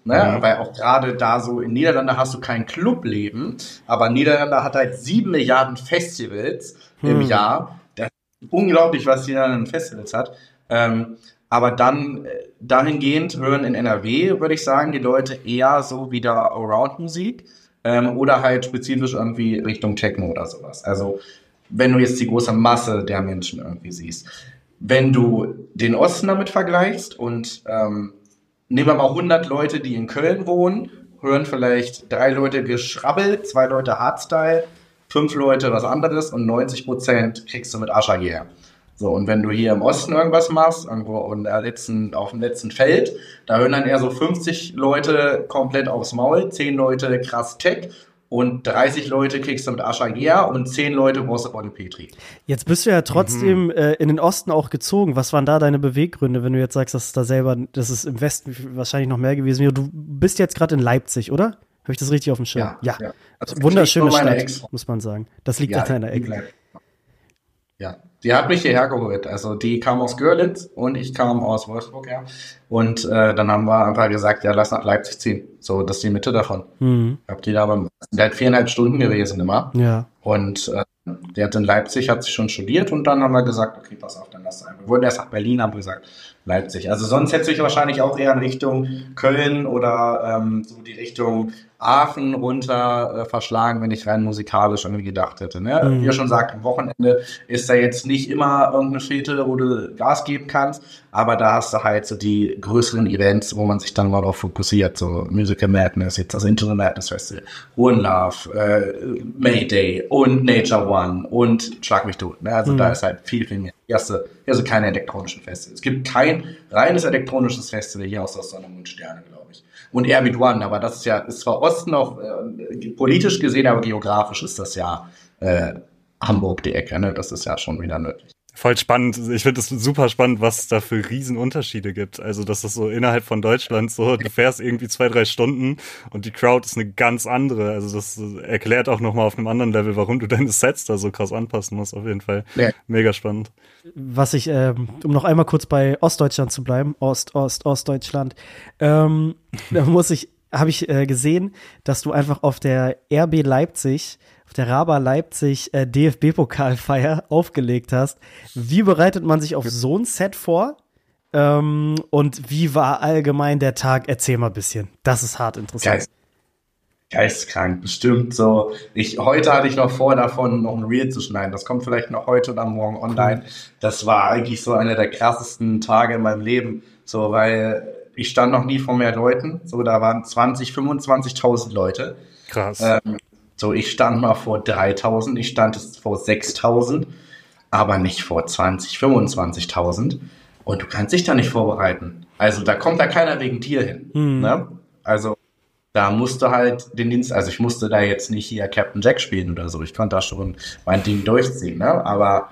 Ne? Weil auch gerade da so in Niederlande hast du kein Clubleben, aber Niederlande hat halt 7 Milliarden Festivals im Jahr. Das ist unglaublich, was Niederlande an Festivals hat. Aber dann dahingehend hören in NRW, würde ich sagen, die Leute eher so wieder Around-Musik oder halt spezifisch irgendwie Richtung Techno oder sowas. Also wenn du jetzt die große Masse der Menschen irgendwie siehst. Wenn du den Osten damit vergleichst und nehmen wir mal 100 Leute, die in Köln wohnen, hören vielleicht 3 Leute Geschrabbel, 2 Leute Hardstyle, 5 Leute was anderes und 90% kriegst du mit Ascher her. So, und wenn du hier im Osten irgendwas machst, irgendwo auf dem letzten Feld, da hören dann eher so 50 Leute komplett aufs Maul, 10 Leute krass Tech und 30 Leute kriegst du mit Ascher her und 10 Leute brauchst du Bonnie Petri. Jetzt bist du ja trotzdem in den Osten auch gezogen. Was waren da deine Beweggründe, wenn du jetzt sagst, dass es im Westen wahrscheinlich noch mehr gewesen wäre? Du bist jetzt gerade in Leipzig, oder? Habe ich das richtig auf dem Schirm? Ja. Also wunderschöne Stadt, muss man sagen. Das liegt an deiner Ecke. Ja, die hat mich hierher geholt. Also die kam aus Görlitz und ich kam aus Wolfsburg, ja. Und dann haben wir einfach gesagt, ja, lass nach Leipzig ziehen. So, das ist die Mitte davon. Ich hab die da beim, der hat 4,5 Stunden gewesen immer. Ja. Und der hat in Leipzig, hat sich schon studiert und dann haben wir gesagt, okay, pass auf, dann lass ein. Wir wurden erst nach Berlin, haben gesagt, Leipzig. Also sonst hätte ich wahrscheinlich auch eher in Richtung Köln oder so die Richtung Aachen runter verschlagen, wenn ich rein musikalisch irgendwie gedacht hätte. Ne? Wie ihr schon sagt, am Wochenende ist da jetzt nicht immer irgendeine Fete, wo du Gas geben kannst, aber da hast du halt so die größeren Events, wo man sich dann mal darauf fokussiert, so Musical Madness, jetzt das Into the Madness Festival, One Love, Mayday und Nature One und Schlag mich tot. Ne? Also da ist halt viel, viel mehr. Hier hast du keine elektronischen Festivals. Es gibt kein reines elektronisches Festival hier außer Sonne und Sterne, glaube ich. Und Airbeat One, aber das ist zwar Osten auch politisch gesehen, aber geografisch ist das ja Hamburg die Ecke, ne? Das ist ja schon wieder nördlich. Voll spannend. Ich finde es super spannend, was es da für Riesenunterschiede gibt. Also, dass das so innerhalb von Deutschland so, du fährst irgendwie 2-3 Stunden und die Crowd ist eine ganz andere. Also, das erklärt auch nochmal auf einem anderen Level, warum du deine Sets da so krass anpassen musst. Auf jeden Fall. Ja. Mega spannend. Was ich, um noch einmal kurz bei Ostdeutschland zu bleiben, Ostdeutschland, habe ich gesehen, dass du einfach auf der RB Leipzig, auf der Raba Leipzig DFB-Pokalfeier aufgelegt hast. Wie bereitet man sich auf so ein Set vor? Und wie war allgemein der Tag? Erzähl mal ein bisschen. Das ist hart interessant. Geistkrank, bestimmt so. Heute hatte ich noch vor, davon noch ein Reel zu schneiden. Das kommt vielleicht noch heute oder morgen online. Das war eigentlich so einer der krassesten Tage in meinem Leben. So, weil ich stand noch nie vor mehr Leuten. So, da waren 25.000 Leute. Krass. So, ich stand mal vor 3.000, ich stand jetzt vor 6.000, aber nicht vor 25.000. Und du kannst dich da nicht vorbereiten. Also da kommt da keiner wegen dir hin. Ne? Also da musste halt den Dienst, also ich musste da jetzt nicht hier Captain Jack spielen oder so. Ich konnte da schon mein Ding durchziehen. Ne? Aber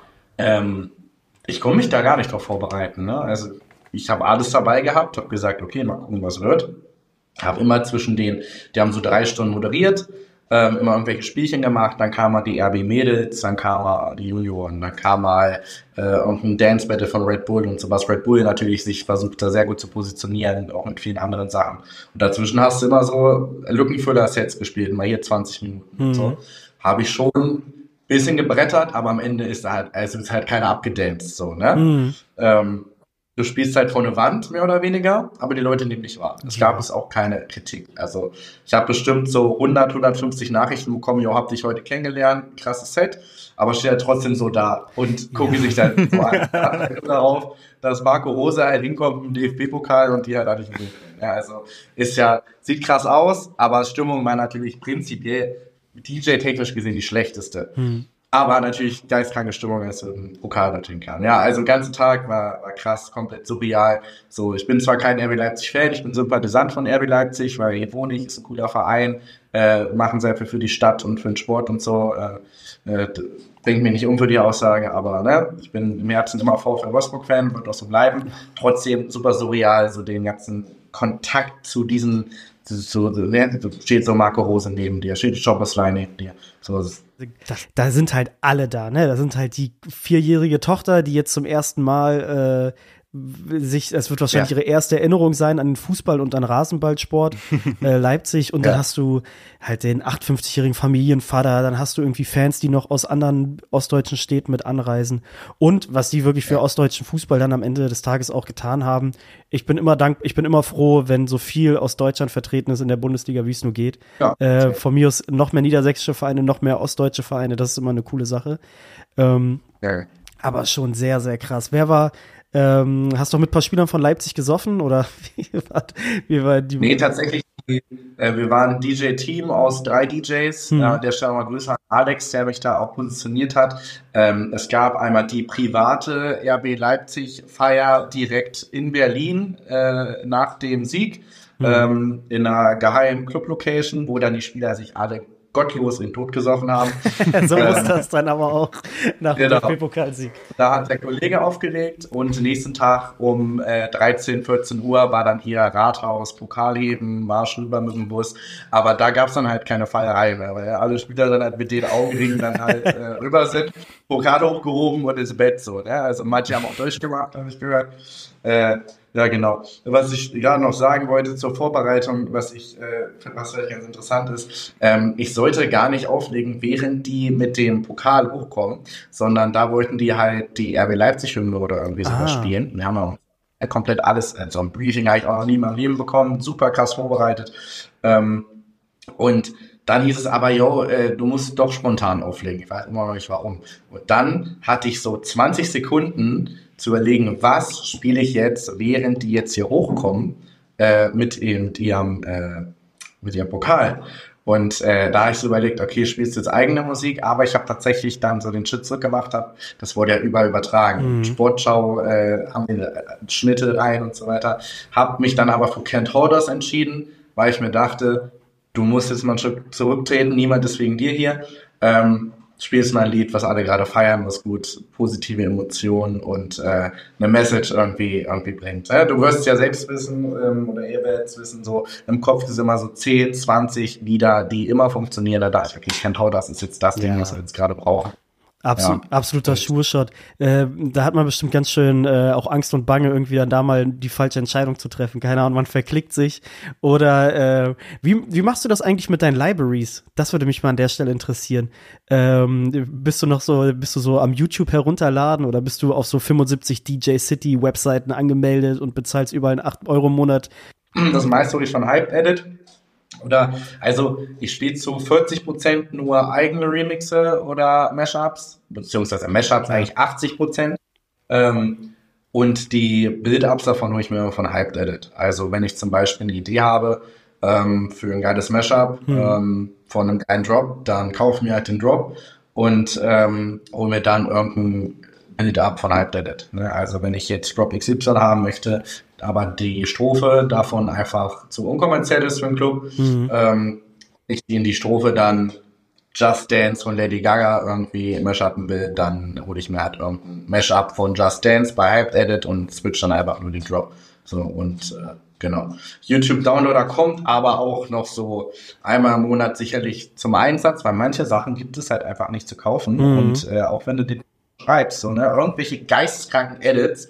ich konnte mich da gar nicht drauf vorbereiten. Ne? Also ich habe alles dabei gehabt, habe gesagt, okay, mal gucken, was wird. Habe immer zwischen denen, die haben so 3 Stunden moderiert, immer irgendwelche Spielchen gemacht, dann kam mal die RB Mädels, dann kam mal die Junioren, dann kam mal irgendein Dance Battle von Red Bull und sowas. Red Bull natürlich sich versucht da sehr gut zu positionieren, auch mit vielen anderen Sachen. Und dazwischen hast du immer so Lückenfüller-Sets gespielt, mal hier 20 Minuten und so. Habe ich schon ein bisschen gebrettert, aber am Ende ist ist halt keiner abgedanced, so, ne? Du spielst halt vor eine Wand, mehr oder weniger, aber die Leute nehmen dich wahr. Es gab auch keine Kritik. Also ich habe bestimmt so 150 Nachrichten bekommen, jo, hab dich heute kennengelernt, krasses Set, aber steht halt trotzdem so da und gucken sich dann so an. Darauf, dass Marco Rose halt hinkommt im DFB-Pokal und die halt dadurch nicht. Ja, also sieht krass aus, aber Stimmung war natürlich prinzipiell DJ-technisch gesehen die schlechteste. Aber natürlich geistkranke Stimmung, als du im Pokal dorthin kam. Ja, also der ganze Tag war krass, komplett surreal. So, ich bin zwar kein RB Leipzig-Fan, ich bin Sympathisant von RB Leipzig, weil hier wohne ich, ist ein cooler Verein, machen sehr viel für die Stadt und für den Sport und so. Bringt mich nicht um für die Aussage, aber ne, ich bin im Herzen immer VfL Wolfsburg-Fan, wird auch so bleiben. Trotzdem super surreal, so den ganzen Kontakt zu diesen, steht so Marco Rose neben dir, steht Jobbersley neben dir. So, da sind halt alle da, ne? Da sind halt die 4-jährige Tochter, die jetzt zum ersten Mal es wird wahrscheinlich ihre erste Erinnerung sein an den Fußball und an Rasenballsport, Leipzig. Und dann hast du halt den 58-jährigen Familienvater, dann hast du irgendwie Fans, die noch aus anderen ostdeutschen Städten mit anreisen. Und was die wirklich für ostdeutschen Fußball dann am Ende des Tages auch getan haben. Ich bin immer froh, wenn so viel aus Deutschland vertreten ist in der Bundesliga, wie es nur geht. Ja. Von mir aus noch mehr niedersächsische Vereine, noch mehr ostdeutsche Vereine, das ist immer eine coole Sache. Aber schon sehr, sehr krass. Hast du mit ein paar Spielern von Leipzig gesoffen oder wie war die? Nee, tatsächlich. Wir waren ein DJ-Team aus 3 DJs. Der Stelle mal Grüße an Alex, der mich da auch positioniert hat. Es gab einmal die private RB Leipzig-Feier direkt in Berlin nach dem Sieg in einer geheimen Club-Location, wo dann die Spieler sich alle gottlos in den Tod gesoffen haben. So muss das dann aber auch nach dem DFB-Pokalsieg. Da hat der Kollege aufgelegt und nächsten Tag um 13, 14 Uhr war dann hier Rathaus, Pokalheben, Marsch rüber mit dem Bus. Aber da gab es dann halt keine Feierei mehr, weil alle Spieler dann halt mit den Augenringen dann halt rüber sind, Pokal hochgehoben und ins Bett so. Ne? Also manche haben auch durchgemacht, habe ich gehört. Ja, genau. Was ich gerade noch sagen wollte zur Vorbereitung, was vielleicht ganz interessant ist, ich sollte gar nicht auflegen, während die mit dem Pokal hochkommen, sondern da wollten die halt die RB Leipzig-Hymne oder irgendwie sowas spielen. Wir haben auch komplett alles, so ein Briefing habe ich auch noch nie in meinem Leben bekommen, super krass vorbereitet. Und dann hieß es aber, du musst doch spontan auflegen. Ich weiß immer noch nicht warum. Und dann hatte ich so 20 Sekunden zu überlegen, was spiele ich jetzt, während die jetzt hier hochkommen, mit ihrem Pokal. Und da habe ich so überlegt, okay, spielst du jetzt eigene Musik, aber ich habe tatsächlich dann so den Schritt zurück gemacht, das wurde ja überall übertragen. Sportschau haben Schnitte rein und so weiter. Habe mich dann aber für Kent Holders entschieden, weil ich mir dachte, du musst jetzt mal einen Schritt zurücktreten, niemand ist wegen dir hier. Spielst mal ein Lied, was alle gerade feiern, was gut positive Emotionen und eine Message irgendwie bringt. Ja, du wirst ja selbst wissen, oder ihr werdet es wissen, so im Kopf ist immer so 10, 20 Lieder, die immer funktionieren. Da dachte ich, okay, Kent Holders ist jetzt das Ding, was wir jetzt gerade brauchen. Absoluter Sure-Shot. Da hat man bestimmt ganz schön auch Angst und Bange, irgendwie dann da mal die falsche Entscheidung zu treffen. Keine Ahnung, man verklickt sich. Oder wie machst du das eigentlich mit deinen Libraries? Das würde mich mal an der Stelle interessieren. Bist du so am YouTube herunterladen oder bist du auf so 75 DJ City Webseiten angemeldet und bezahlst überall 8 Euro im Monat? Das meiste hole ich von Hype Edit. Also ich spiele zu 40% nur eigene Remixe oder Mashups, beziehungsweise Mashups eigentlich 80%. Und die Build-Ups davon hole ich mir immer von Hyped Edit. Also wenn ich zum Beispiel eine Idee habe für ein geiles Mashup von einem geilen Drop, dann kaufe ich mir halt den Drop und hole mir dann irgendein Build-Up von Hyped Edit. Ne? Also wenn ich jetzt Drop XY haben möchte, aber die Strophe davon einfach zu unkommerziell ist für den Club, ich in die Strophe dann Just Dance von Lady Gaga irgendwie mashuppen will, dann hole ich mir halt irgendein Mashup von Just Dance bei Hyped Edit und switch dann einfach nur den Drop. So und genau. YouTube Downloader kommt aber auch noch so einmal im Monat sicherlich zum Einsatz, weil manche Sachen gibt es halt einfach nicht zu kaufen und auch wenn du den schreibst, so, ne, irgendwelche geisteskranken Edits,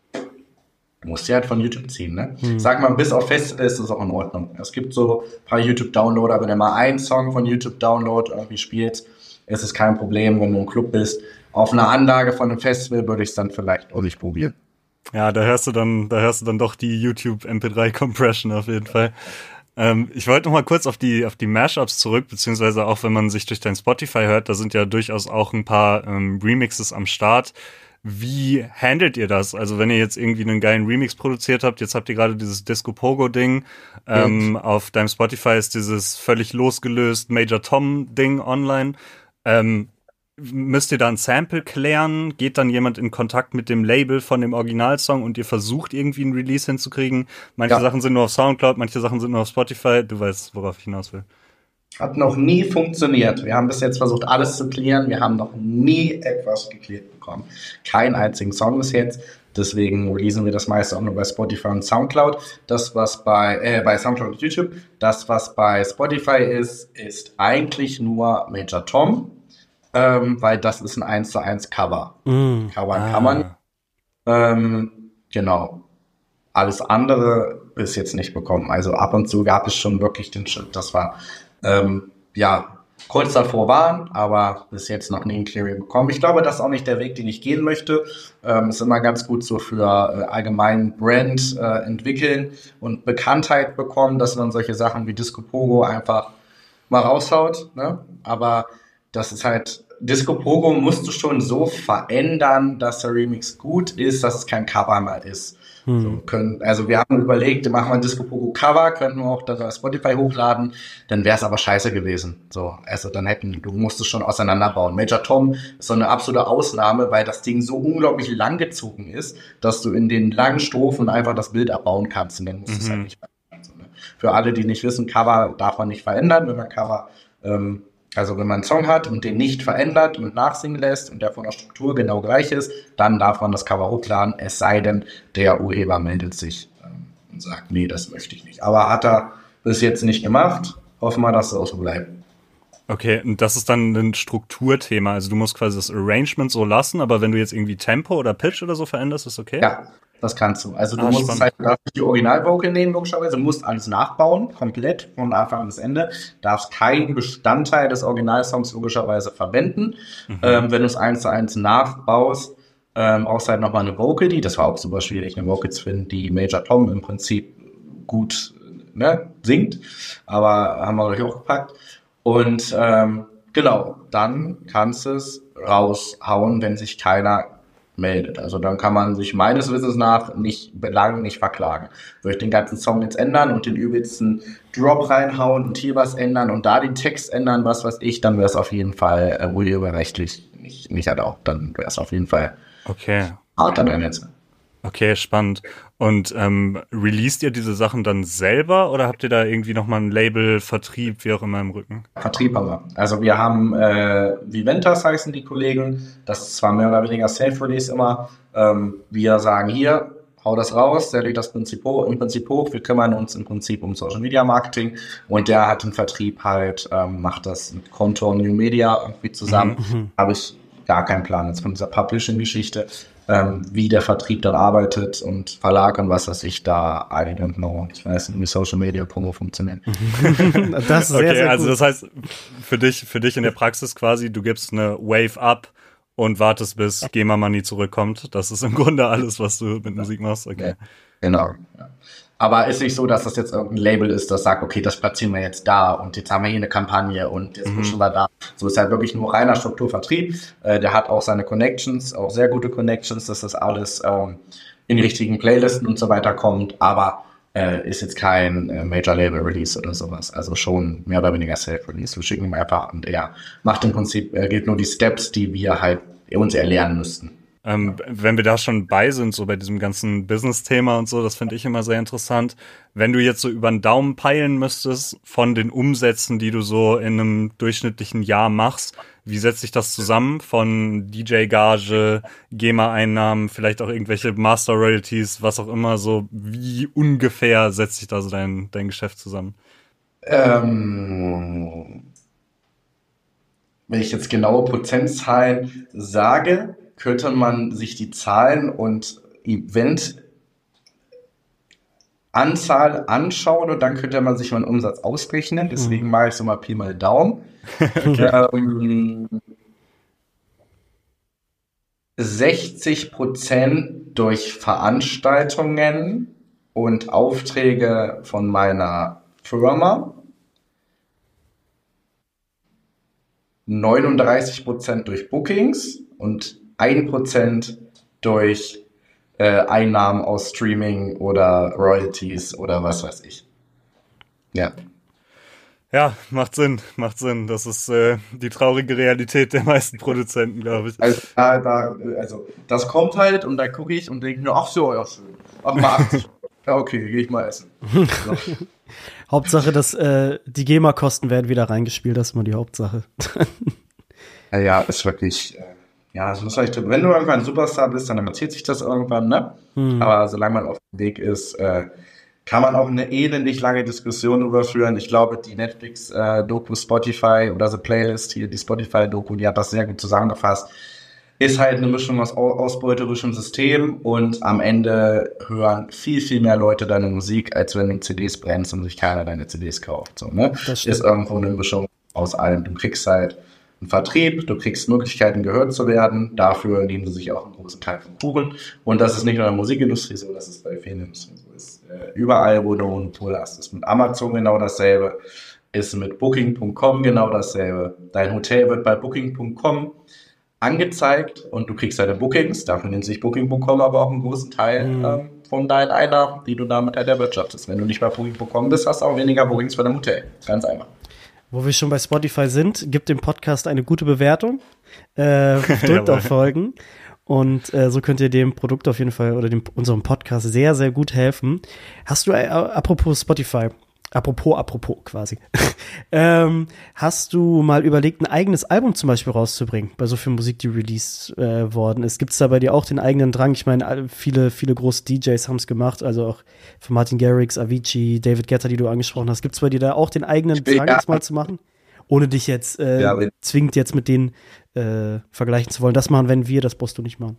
musst du halt von YouTube ziehen, ne? Sag mal, bis auf Festivals ist das auch in Ordnung. Es gibt so ein paar YouTube-Downloader, wenn du mal einen Song von YouTube-Download irgendwie spielst, ist es kein Problem, wenn du im Club bist. Auf einer Anlage von einem Festival würde ich es dann vielleicht auch nicht probieren. Ja, da hörst du dann doch die YouTube MP3-Compression auf jeden Fall. Ich wollte noch mal kurz auf die Mashups zurück, beziehungsweise auch wenn man sich durch dein Spotify hört, da sind ja durchaus auch ein paar Remixes am Start. Wie handelt ihr das? Also wenn ihr jetzt irgendwie einen geilen Remix produziert habt, jetzt habt ihr gerade dieses Disco-Pogo-Ding, auf deinem Spotify ist dieses völlig losgelöst Major Tom-Ding online. Müsst ihr da ein Sample klären? Geht dann jemand in Kontakt mit dem Label von dem Originalsong und ihr versucht irgendwie einen Release hinzukriegen? Manche Sachen sind nur auf Soundcloud, manche Sachen sind nur auf Spotify. Du weißt, worauf ich hinaus will. Hat noch nie funktioniert. Wir haben bis jetzt versucht, alles zu klären. Wir haben noch nie etwas geklärt bekommen. Keinen einzigen Song bis jetzt. Deswegen releasen wir das meiste auch nur bei Spotify und Soundcloud. Das, was bei Soundcloud und YouTube, das, was bei Spotify ist eigentlich nur Major Tom, weil das ist ein 1:1 Cover. Cover kann man. Genau. Alles andere bis jetzt nicht bekommen. Also ab und zu gab es schon wirklich den Schritt, das war, kurz davor waren, aber bis jetzt noch nie ein Clearing bekommen. Ich glaube, das ist auch nicht der Weg, den ich gehen möchte. Ist immer ganz gut so für allgemein Brand entwickeln und Bekanntheit bekommen, dass man solche Sachen wie Disco Pogo einfach mal raushaut. Ne? Aber das ist halt, Disco Pogo musst du schon so verändern, dass der Remix gut ist, dass es kein Cover mehr ist. Also wir haben überlegt, machen wir ein Disco Pogo Cover, könnten wir auch das auf Spotify hochladen, dann wäre es aber scheiße gewesen. So, also du musst es schon auseinanderbauen. Major Tom ist so eine absolute Ausnahme, weil das Ding so unglaublich lang gezogen ist, dass du in den langen Strophen einfach das Bild abbauen kannst und dann musst du es halt nicht verändern. So, ne? Für alle, die nicht wissen, Cover darf man nicht verändern, wenn man Cover also wenn man einen Song hat und den nicht verändert und nachsingen lässt und der von der Struktur genau gleich ist, dann darf man das Cover hochladen, es sei denn, der Urheber meldet sich und sagt, nee, das möchte ich nicht. Aber hat er bis jetzt nicht gemacht. Hoffen wir, dass es auch so bleibt. Okay, und das ist dann ein Strukturthema. Also du musst quasi das Arrangement so lassen, aber wenn du jetzt irgendwie Tempo oder Pitch oder so veränderst, ist okay? Ja, das kannst du. Also du musst es halt, darfst die Original-Vocal nehmen, logischerweise. Du musst alles nachbauen, komplett, von Anfang bis Ende. Darfst keinen Bestandteil des Originalsongs logischerweise verwenden. Wenn du es 1:1 nachbaust, brauchst du halt nochmal eine Vocal, das war auch super schwierig, eine Vocal zu finden, die Major Tom im Prinzip gut singt. Aber haben wir euch auch gepackt. Und genau, dann kannst du es raushauen, wenn sich keiner meldet. Also dann kann man sich meines Wissens nach nicht verklagen. Würde ich den ganzen Song jetzt ändern und den übelsten Drop reinhauen und hier was ändern und da den Text ändern, was weiß ich, dann wäre es auf jeden Fall urheberrechtlich nicht erlaubt. Dann wäre es auf jeden Fall hart an der Netze. Okay, spannend. Und released ihr diese Sachen dann selber oder habt ihr da irgendwie nochmal ein Label, Vertrieb, wie auch immer im Rücken? Vertrieb haben wir. Also wir haben Viventas heißen die Kollegen. Das ist zwar mehr oder weniger Self-Release immer. Wir sagen hier, hau das raus, stell dich das im Prinzip hoch. Wir kümmern uns im Prinzip um Social Media Marketing und der hat den Vertrieb halt, macht das mit Konto und New Media irgendwie zusammen. Habe ich gar keinen Plan jetzt von dieser Publishing-Geschichte. Wie der Vertrieb dann arbeitet und Verlag und was weiß ich da, I don't know. Ich weiß nicht, wie Social Media Promo funktioniert. Das ist sehr, sehr also gut. das heißt, für dich in der Praxis quasi, du gibst eine Wave ab und wartest, bis GEMA Money zurückkommt. Das ist im Grunde alles, was du mit Musik machst. Okay. Ja, genau. Ja. Aber ist nicht so, dass das jetzt irgendein Label ist, das sagt, okay, das platzieren wir jetzt da und jetzt haben wir hier eine Kampagne und jetzt pushen wir da. So ist halt wirklich nur reiner Strukturvertrieb. Der hat auch seine Connections, auch sehr gute Connections, dass das alles in die richtigen Playlisten und so weiter kommt, aber ist jetzt kein Major-Label-Release oder sowas. Also schon mehr oder weniger Self-Release. Wir schicken ihm einfach und er macht im Prinzip, geht nur die Steps, die wir halt uns erlernen müssten. Wenn wir da schon bei sind, so bei diesem ganzen Business-Thema und so, das finde ich immer sehr interessant. Wenn du jetzt so über den Daumen peilen müsstest von den Umsätzen, die du so in einem durchschnittlichen Jahr machst, wie setzt sich das zusammen von DJ-Gage, GEMA-Einnahmen, vielleicht auch irgendwelche Master-Royalties, was auch immer, so wie ungefähr setzt sich da so dein Geschäft zusammen? Wenn ich jetzt genaue Prozentzahlen sage, könnte man sich die Zahlen und Eventanzahl anschauen und dann könnte man sich mal einen Umsatz ausrechnen. Deswegen mache ich so mal Pi mal Daumen. 60% durch Veranstaltungen und Aufträge von meiner Firma. 39% durch Bookings und 1% durch Einnahmen aus Streaming oder Royalties oder was weiß ich. Ja. Ja, macht Sinn. Das ist die traurige Realität der meisten Produzenten, glaube ich. Also das kommt halt und da gucke ich und denke mir, ach so, ja schön. Ach mal 80. Ja, okay, gehe ich mal essen. So. Hauptsache, dass die GEMA-Kosten werden wieder reingespielt, das ist immer die Hauptsache. Ja, ist wirklich, es muss halt, wenn du irgendwann ein Superstar bist, dann erzählt sich das irgendwann, ne? Aber solange man auf dem Weg ist, kann man auch eine elendig lange Diskussion überführen. Ich glaube, die Netflix-Doku Spotify oder The Playlist hier, die Spotify-Doku, die hat das sehr gut zusammengefasst. ist halt eine Mischung aus ausbeuterischem System und am Ende hören viel, viel mehr Leute deine Musik, als wenn du CDs brennst und sich keiner deine CDs kauft. So, ne? Das ist irgendwo eine Mischung aus allem. Du kriegst halt einen Vertrieb, du kriegst Möglichkeiten, gehört zu werden. Dafür nehmen sie sich auch einen großen Teil von Kuchen. Und das ist nicht nur in der Musikindustrie so, das ist bei vielen Industrien so. Ist überall, wo du ein Monopol hast. Ist mit Amazon genau dasselbe. Ist mit Booking.com genau dasselbe. Dein Hotel wird bei Booking.com angezeigt und du kriegst deine Bookings, dafür nimmt sich Booking.com aber auch einen großen Teil von deinen Einnahmen, die du damit halt erwirtschaftest. Wenn du nicht bei Booking.com bist, hast du auch weniger Bookings für dein Hotel. Ganz einfach. Wo wir schon bei Spotify sind, gibt dem Podcast eine gute Bewertung, drückt auf Folgen und so könnt ihr dem Produkt auf jeden Fall oder unserem Podcast sehr, sehr gut helfen. Hast du, apropos Spotify, Apropos quasi. Hast du mal überlegt, ein eigenes Album zum Beispiel rauszubringen, bei so viel Musik, die released worden ist? Gibt es da bei dir auch den eigenen Drang? Ich meine, viele große DJs haben es gemacht, also auch von Martin Garrix, Avicii, David Guetta, die du angesprochen hast. Gibt es bei dir da auch den eigenen Drang, das mal zu machen? Ohne dich jetzt zwingend jetzt mit denen vergleichen zu wollen. Das machen, wenn wir, das brauchst du nicht machen.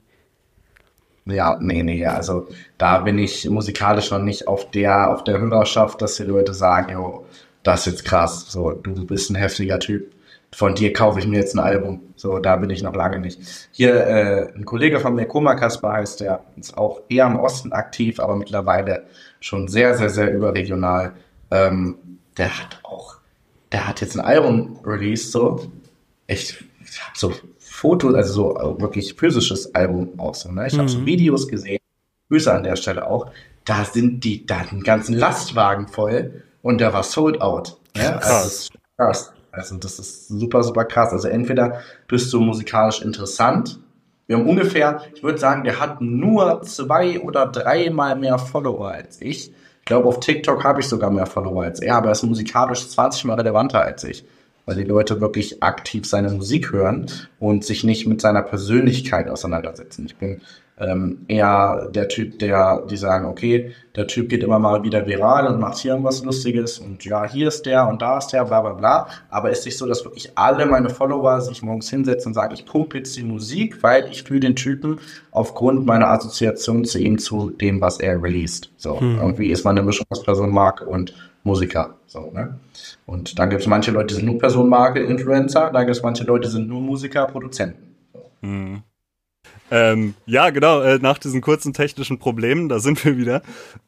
Ja, nee, also da bin ich musikalisch noch nicht auf der Hörerschaft, dass die Leute sagen, jo, das ist jetzt krass, so, du bist ein heftiger Typ, von dir kaufe ich mir jetzt ein Album, so, da bin ich noch lange nicht. Hier, ein Kollege von mir, Koma Kasper heißt der, ist auch eher im Osten aktiv, aber mittlerweile schon sehr, sehr, sehr überregional, der hat jetzt ein Album released, so, ich hab so Fotos, also so wirklich physisches Album aus. Ne? Ich habe so Videos gesehen, Grüße an der Stelle auch, da sind einen ganzen Lastwagen voll und der war sold out. Ne? Krass. Also das ist super, super krass. Also entweder bist du musikalisch interessant, wir haben ungefähr, ich würde sagen, der hat nur 2 oder 3 Mal mehr Follower als ich. Ich glaube, auf TikTok habe ich sogar mehr Follower als er, aber er ist musikalisch 20 Mal relevanter als ich. Weil die Leute wirklich aktiv seine Musik hören und sich nicht mit seiner Persönlichkeit auseinandersetzen. Ich bin eher der Typ, die sagen, okay, der Typ geht immer mal wieder viral und macht hier irgendwas Lustiges und ja, hier ist der und da ist der, bla bla bla. Aber es ist nicht so, dass wirklich alle meine Follower sich morgens hinsetzen und sagen, ich pumpe jetzt die Musik, weil ich fühle den Typen aufgrund meiner Assoziation zu ihm, zu dem, was er released. So, irgendwie ist man eine Mischung aus Personenmarke und Musiker. So, ne? Und dann gibt es manche Leute, die sind nur Personenmarke, Influencer, dann gibt es manche Leute, die sind nur Musiker, Produzenten. So. Ja, genau, nach diesen kurzen technischen Problemen, da sind wir wieder.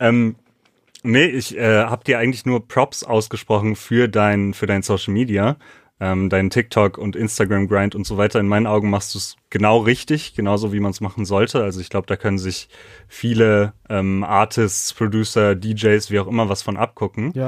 Ich habe dir eigentlich nur Props ausgesprochen für dein Social Media, deinen TikTok und Instagram-Grind und so weiter. In meinen Augen machst du es genau richtig, genauso wie man es machen sollte. Also ich glaube, da können sich viele Artists, Producer, DJs, wie auch immer, was von abgucken. Ja.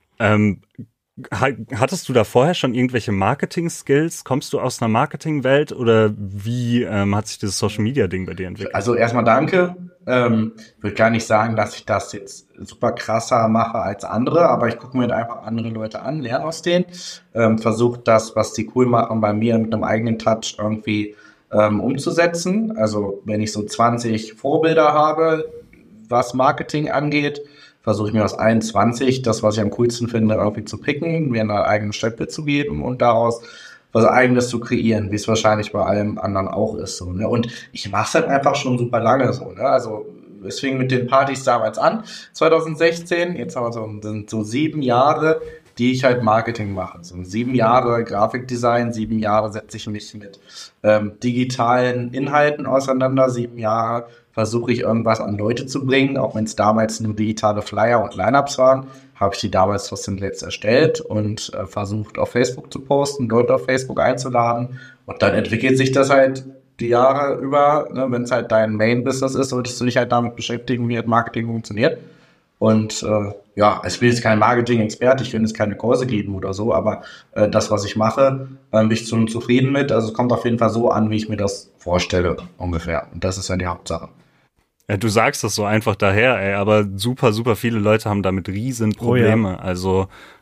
Hattest du da vorher schon irgendwelche Marketing-Skills? Kommst du aus einer Marketing-Welt oder wie hat sich dieses Social-Media-Ding bei dir entwickelt? Also erstmal danke. Ich würde gar nicht sagen, dass ich das jetzt super krasser mache als andere, aber ich gucke mir einfach andere Leute an, lerne aus denen, versuche das, was die cool machen, bei mir mit einem eigenen Touch irgendwie umzusetzen. Also wenn ich so 20 Vorbilder habe, was Marketing angeht, versuche ich mir aus 21 das, was ich am coolsten finde, irgendwie zu picken, mir eine eigene Stempel zu geben und daraus was Eigenes zu kreieren, wie es wahrscheinlich bei allem anderen auch ist. So, ne? Und ich mache es halt einfach schon super lange so. Ne? Also es fing mit den Partys damals an, 2016, jetzt haben wir sind so 7 Jahre, die ich halt Marketing mache. So 7 Jahre Grafikdesign, 7 Jahre setze ich mich mit digitalen Inhalten auseinander, 7 Jahre versuche ich irgendwas an Leute zu bringen, auch wenn es damals nur digitale Flyer und Lineups waren, habe ich die damals trotzdem selbst erstellt und versucht auf Facebook zu posten, Leute auf Facebook einzuladen und dann entwickelt sich das halt die Jahre über, ne, wenn es halt dein Main-Business ist, solltest du dich halt damit beschäftigen, wie halt Marketing funktioniert. Und ich bin jetzt kein Marketing-Experte, ich will jetzt keine Kurse geben oder so, aber das, was ich mache, bin ich zufrieden mit. Also es kommt auf jeden Fall so an, wie ich mir das vorstelle, ungefähr. Und das ist ja die Hauptsache. Ja, du sagst das so einfach daher, ey, aber super, super viele Leute haben damit riesen Probleme. Oh ja. Also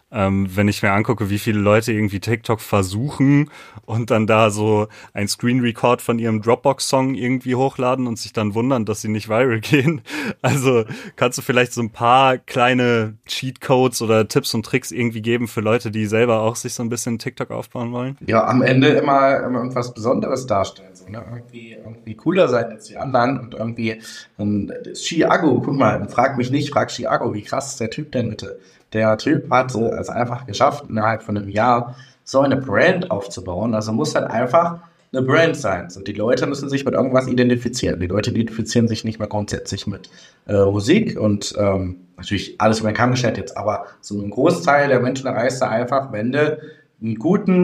Wenn ich mir angucke, wie viele Leute irgendwie TikTok versuchen und dann da so ein Screen Record von ihrem Dropbox-Song irgendwie hochladen und sich dann wundern, dass sie nicht viral gehen. Also kannst du vielleicht so ein paar kleine Cheatcodes oder Tipps und Tricks irgendwie geben für Leute, die selber auch sich so ein bisschen TikTok aufbauen wollen? Ja, am Ende immer irgendwas Besonderes darstellen. So, ne? Irgendwie cooler sein als die anderen und irgendwie Chiago, guck mal, frag Chiago, wie krass ist der Typ denn bitte? Der Typ hat es einfach geschafft, innerhalb von einem Jahr so eine Brand aufzubauen. Also muss halt einfach eine Brand sein. So, die Leute müssen sich mit irgendwas identifizieren. Die Leute identifizieren sich nicht mehr grundsätzlich mit Musik und natürlich alles über den Kamm geschert jetzt, aber so ein Großteil der Menschen erreichst du einfach, wenn du eine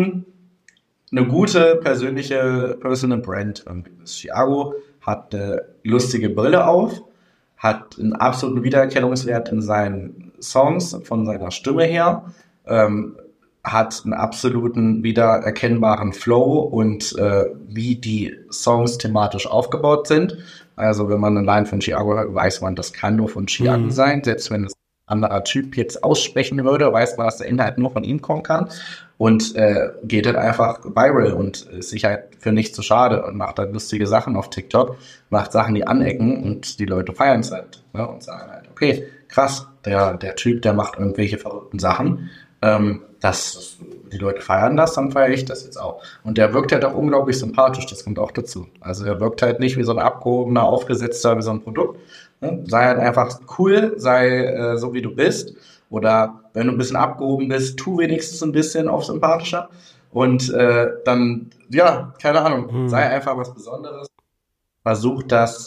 gute persönliche Personal Brand irgendwie bist. Chiago hat eine lustige Brille auf, hat einen absoluten Wiedererkennungswert in seinen Songs, von seiner Stimme her, hat einen absoluten wiedererkennbaren Flow und wie die Songs thematisch aufgebaut sind. Also wenn man eine Line von Chiago hört, weiß man, das kann nur von Chiago sein. Selbst wenn es ein anderer Typ jetzt aussprechen würde, weiß man, dass der Inhalt nur von ihm kommen kann. Und geht halt einfach viral und ist sich halt für nichts zu schade und macht halt lustige Sachen auf TikTok, macht Sachen, die anecken und die Leute feiern es halt, ne, und sagen halt, okay, krass, der Typ, der macht irgendwelche verrückten Sachen, die Leute feiern das, dann feiere ich das jetzt auch. Und der wirkt halt auch unglaublich sympathisch, das kommt auch dazu. Also er wirkt halt nicht wie so ein abgehobener, aufgesetzter, wie so ein Produkt. Ne? Sei halt einfach cool, sei so wie du bist. Oder wenn du ein bisschen abgehoben bist, tu wenigstens ein bisschen auf sympathischer. Und dann, ja, keine Ahnung, sei einfach was Besonderes. Versuch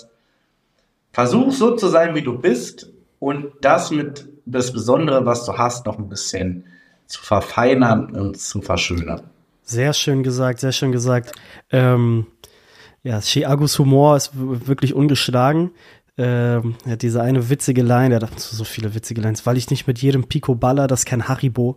so zu sein, wie du bist und das Besondere, was du hast, noch ein bisschen zu verfeinern und zu verschönern. Sehr schön gesagt, sehr schön gesagt. Ja, Chiagos Humor ist wirklich ungeschlagen. Er hat diese eine witzige Line, der hat so viele witzige Lines, weil ich nicht mit jedem Pico baller, das ist kein Haribo.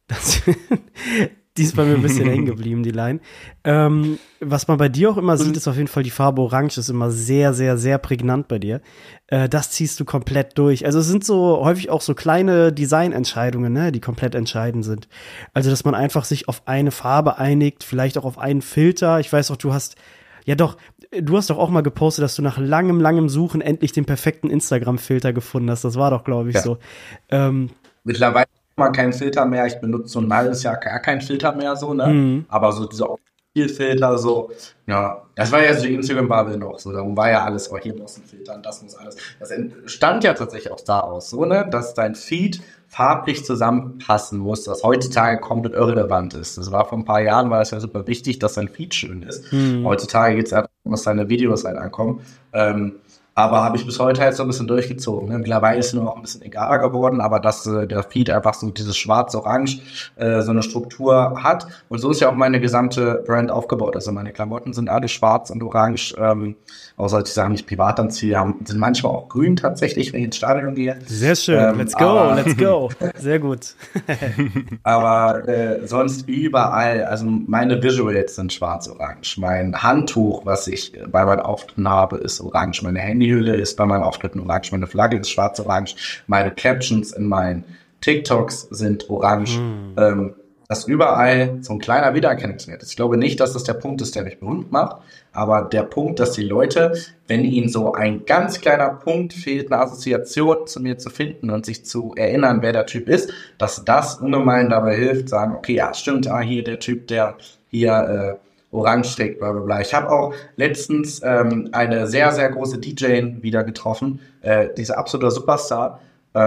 Die ist bei mir ein bisschen hängen geblieben, die Line. Was man bei dir auch immer sieht, ist auf jeden Fall die Farbe Orange, ist immer sehr, sehr, sehr prägnant bei dir. Das ziehst du komplett durch. Also es sind so häufig auch so kleine Designentscheidungen, ne, die komplett entscheidend sind. Also dass man einfach sich auf eine Farbe einigt, vielleicht auch auf einen Filter. Ich weiß auch, du hast doch auch mal gepostet, dass du nach langem Suchen endlich den perfekten Instagram-Filter gefunden hast. Das war doch, glaube ich, so. Mittlerweile mal keinen Filter mehr. Ich benutze so ein halbes Jahr gar keinen Filter mehr, so, ne? Aber so diese Filter, so, ja, das war ja so die Instagram-Bubble noch, so, da war ja alles, oh, hier muss ein Filter und das muss alles. Das entstand ja tatsächlich auch da aus, so, ne, dass dein Feed farblich zusammenpassen muss, was heutzutage komplett irrelevant ist. Das war vor ein paar Jahren, war es ja super wichtig, dass dein Feed schön ist. Heutzutage geht es ja darum, dass deine Videos halt ankommen. Aber habe ich bis heute halt so ein bisschen durchgezogen. Ne? Mittlerweile ist es nur noch ein bisschen egaler geworden, aber dass der Feed einfach so dieses Schwarz-Orange so eine Struktur hat. Und so ist ja auch meine gesamte Brand aufgebaut. Also meine Klamotten sind alle schwarz und orange, außer die Sachen, die ich privat anziehe, sind manchmal auch grün tatsächlich, wenn ich ins Stadion gehe. Sehr schön, let's go. Sehr gut. Aber sonst überall, also meine Visuals sind schwarz-orange. Mein Handtuch, was ich bei meinen Auftritten habe, ist orange. Meine Handyhülle ist bei meinen Auftritten orange. Meine Flagge ist schwarz-orange. Meine Captions in meinen TikToks sind orange. Das überall so ein kleiner Wiedererkennungswert ist. Ich glaube nicht, dass das der Punkt ist, der mich berühmt macht, aber der Punkt, dass die Leute, wenn ihnen so ein ganz kleiner Punkt fehlt, eine Assoziation zu mir zu finden und sich zu erinnern, wer der Typ ist, dass das ungemein dabei hilft, sagen, okay, ja, stimmt, hier der Typ, der hier orange trägt, bla bla bla. Ich habe auch letztens eine sehr, sehr große DJ wieder getroffen, diese absoluter Superstar,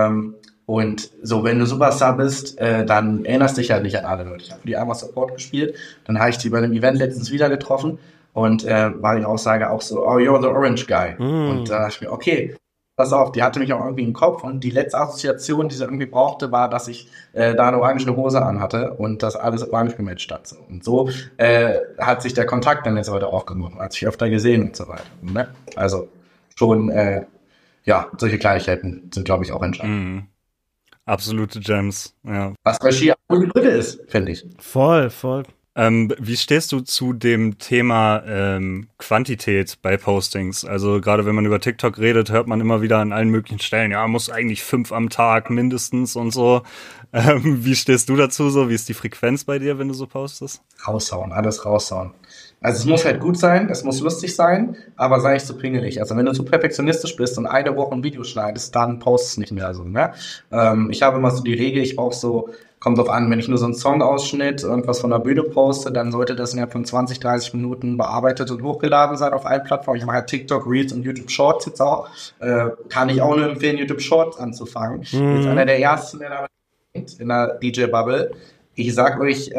und so, wenn du Superstar bist, dann erinnerst dich ja nicht an alle Leute. Ich habe für die einmal Support gespielt, dann habe ich die bei einem Event letztens wieder getroffen und war die Aussage auch so, oh, you're the orange guy. Und da dachte ich mir, okay, pass auf, die hatte mich auch irgendwie im Kopf und die letzte Assoziation, die sie irgendwie brauchte, war, dass ich da eine orange Hose anhatte und das alles orange gematcht hat. So. Und so hat sich der Kontakt dann jetzt heute aufgenommen, hat sich öfter gesehen und so weiter. Ne? Also schon, solche Kleinigkeiten sind, glaube ich, auch entscheidend. Absolute Gems, ja. Was bei Ski eine Brille ist, finde ich. Voll. Wie stehst du zu dem Thema Quantität bei Postings? Also gerade wenn man über TikTok redet, hört man immer wieder an allen möglichen Stellen, ja, muss eigentlich 5 am Tag mindestens und so. Wie stehst du dazu so? Wie ist die Frequenz bei dir, wenn du so postest? Raushauen, alles raushauen. Also es muss halt gut sein, es muss lustig sein, aber sei nicht so pingelig. Also wenn du zu perfektionistisch bist und eine Woche ein Video schneidest, dann postest du nicht mehr so, ne? Ich habe immer so die Regel, ich brauche so, kommt drauf an, wenn ich nur so einen Songausschnitt, irgendwas von der Bühne poste, dann sollte das innerhalb von 20, 30 Minuten bearbeitet und hochgeladen sein auf allen Plattformen. Ich mache halt TikTok, Reels und YouTube Shorts jetzt auch. Kann ich auch nur empfehlen, YouTube Shorts anzufangen. Jetzt einer der ersten, der damit in der DJ-Bubble. Ich sag euch,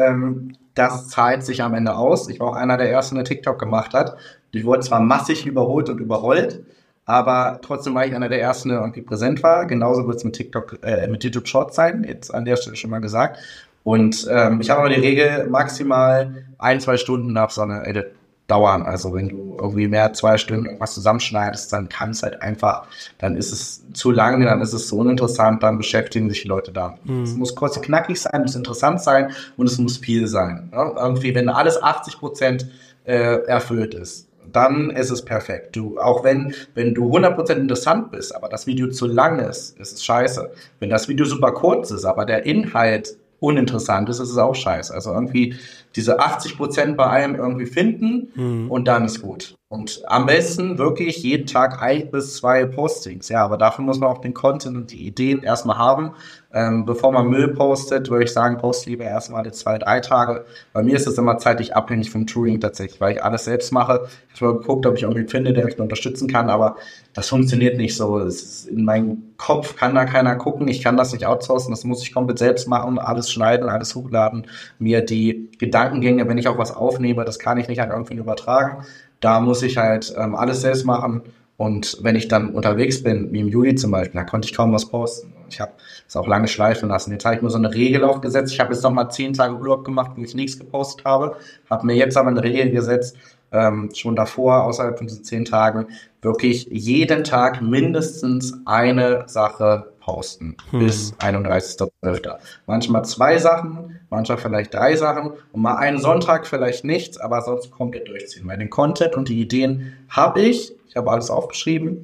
das zahlt sich am Ende aus. Ich war auch einer der ersten, der TikTok gemacht hat. Ich wurde zwar massig überholt und überrollt, aber trotzdem war ich einer der ersten, der irgendwie präsent war. Genauso wird es mit TikTok, mit YouTube Shorts sein, jetzt an der Stelle schon mal gesagt. Und ich habe aber die Regel, maximal 1-2 Stunden darf so eine Edit dauern. Also wenn du irgendwie mehr als 2 Stunden irgendwas zusammenschneidest, dann kann es halt einfach, dann ist es zu lang, dann ist es so uninteressant, dann beschäftigen sich die Leute da. Es muss kurz und knackig sein, es muss interessant sein und es muss viel sein. Ja? Irgendwie, wenn alles 80% erfüllt ist, dann ist es perfekt. Auch wenn du 100% interessant bist, aber das Video zu lang ist es scheiße. Wenn das Video super kurz ist, aber der Inhalt uninteressant ist es auch scheiße. Also irgendwie diese 80% bei allem irgendwie finden und dann ist gut. Und am besten wirklich jeden Tag 1 bis 2 Postings. Ja, aber dafür muss man auch den Content und die Ideen erstmal haben. Bevor man Müll postet, würde ich sagen, post lieber erstmal die 2, 3 Tage. Bei mir ist es immer zeitlich abhängig vom Touring tatsächlich, weil ich alles selbst mache. Ich habe mal geguckt, ob ich irgendwie finde, der mich unterstützen kann, aber das funktioniert nicht so. Es ist in meinem Kopf kann da keiner gucken. Ich kann das nicht outsourcen. Das muss ich komplett selbst machen, alles schneiden, alles hochladen. Mir die Gedankengänge, wenn ich auch was aufnehme, das kann ich nicht an irgendwen übertragen. Da muss ich halt alles selbst machen. Und wenn ich dann unterwegs bin, wie im Juli zum Beispiel, da konnte ich kaum was posten. Ich habe es auch lange schleifen lassen. Jetzt habe ich mir so eine Regel aufgesetzt. Ich habe jetzt noch mal 10 Tage Urlaub gemacht, wo ich nichts gepostet habe. Habe mir jetzt aber eine Regel gesetzt, schon davor, außerhalb von diesen 10 Tagen, wirklich jeden Tag mindestens eine Sache posten. Bis 31.12. Manchmal 2 Sachen, manchmal vielleicht 3 Sachen und mal einen Sonntag vielleicht nichts, aber sonst komplett durchziehen. Weil den Content und die Ideen habe ich. Ich habe alles aufgeschrieben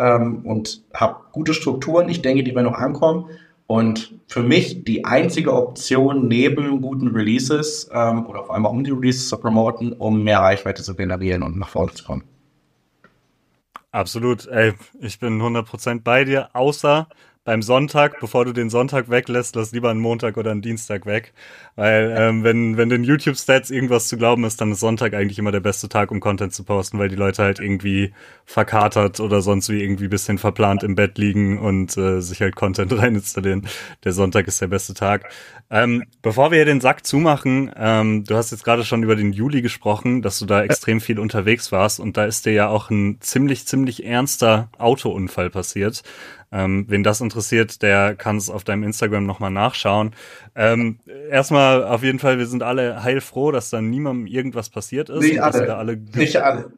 und habe gute Strukturen. Ich denke, die werden noch ankommen. Und für mich die einzige Option neben guten Releases oder vor allem auch um die Releases zu promoten, um mehr Reichweite zu generieren und nach vorne zu kommen. Absolut. Ey, ich bin 100% bei dir, außer beim Sonntag, bevor du den Sonntag weglässt, lass lieber einen Montag oder einen Dienstag weg. Weil wenn den YouTube-Stats irgendwas zu glauben ist, dann ist Sonntag eigentlich immer der beste Tag, um Content zu posten, weil die Leute halt irgendwie verkatert oder sonst wie irgendwie ein bisschen verplant im Bett liegen und sich halt Content rein installieren. Der Sonntag ist der beste Tag. Bevor wir hier den Sack zumachen, du hast jetzt gerade schon über den Juli gesprochen, dass du da extrem viel unterwegs warst und da ist dir ja auch ein ziemlich ernster Autounfall passiert. Wen das interessiert, der kann es auf deinem Instagram nochmal nachschauen. Erstmal auf jeden Fall, wir sind alle heilfroh, dass da niemandem irgendwas passiert ist. Nicht alle. Nicht alle.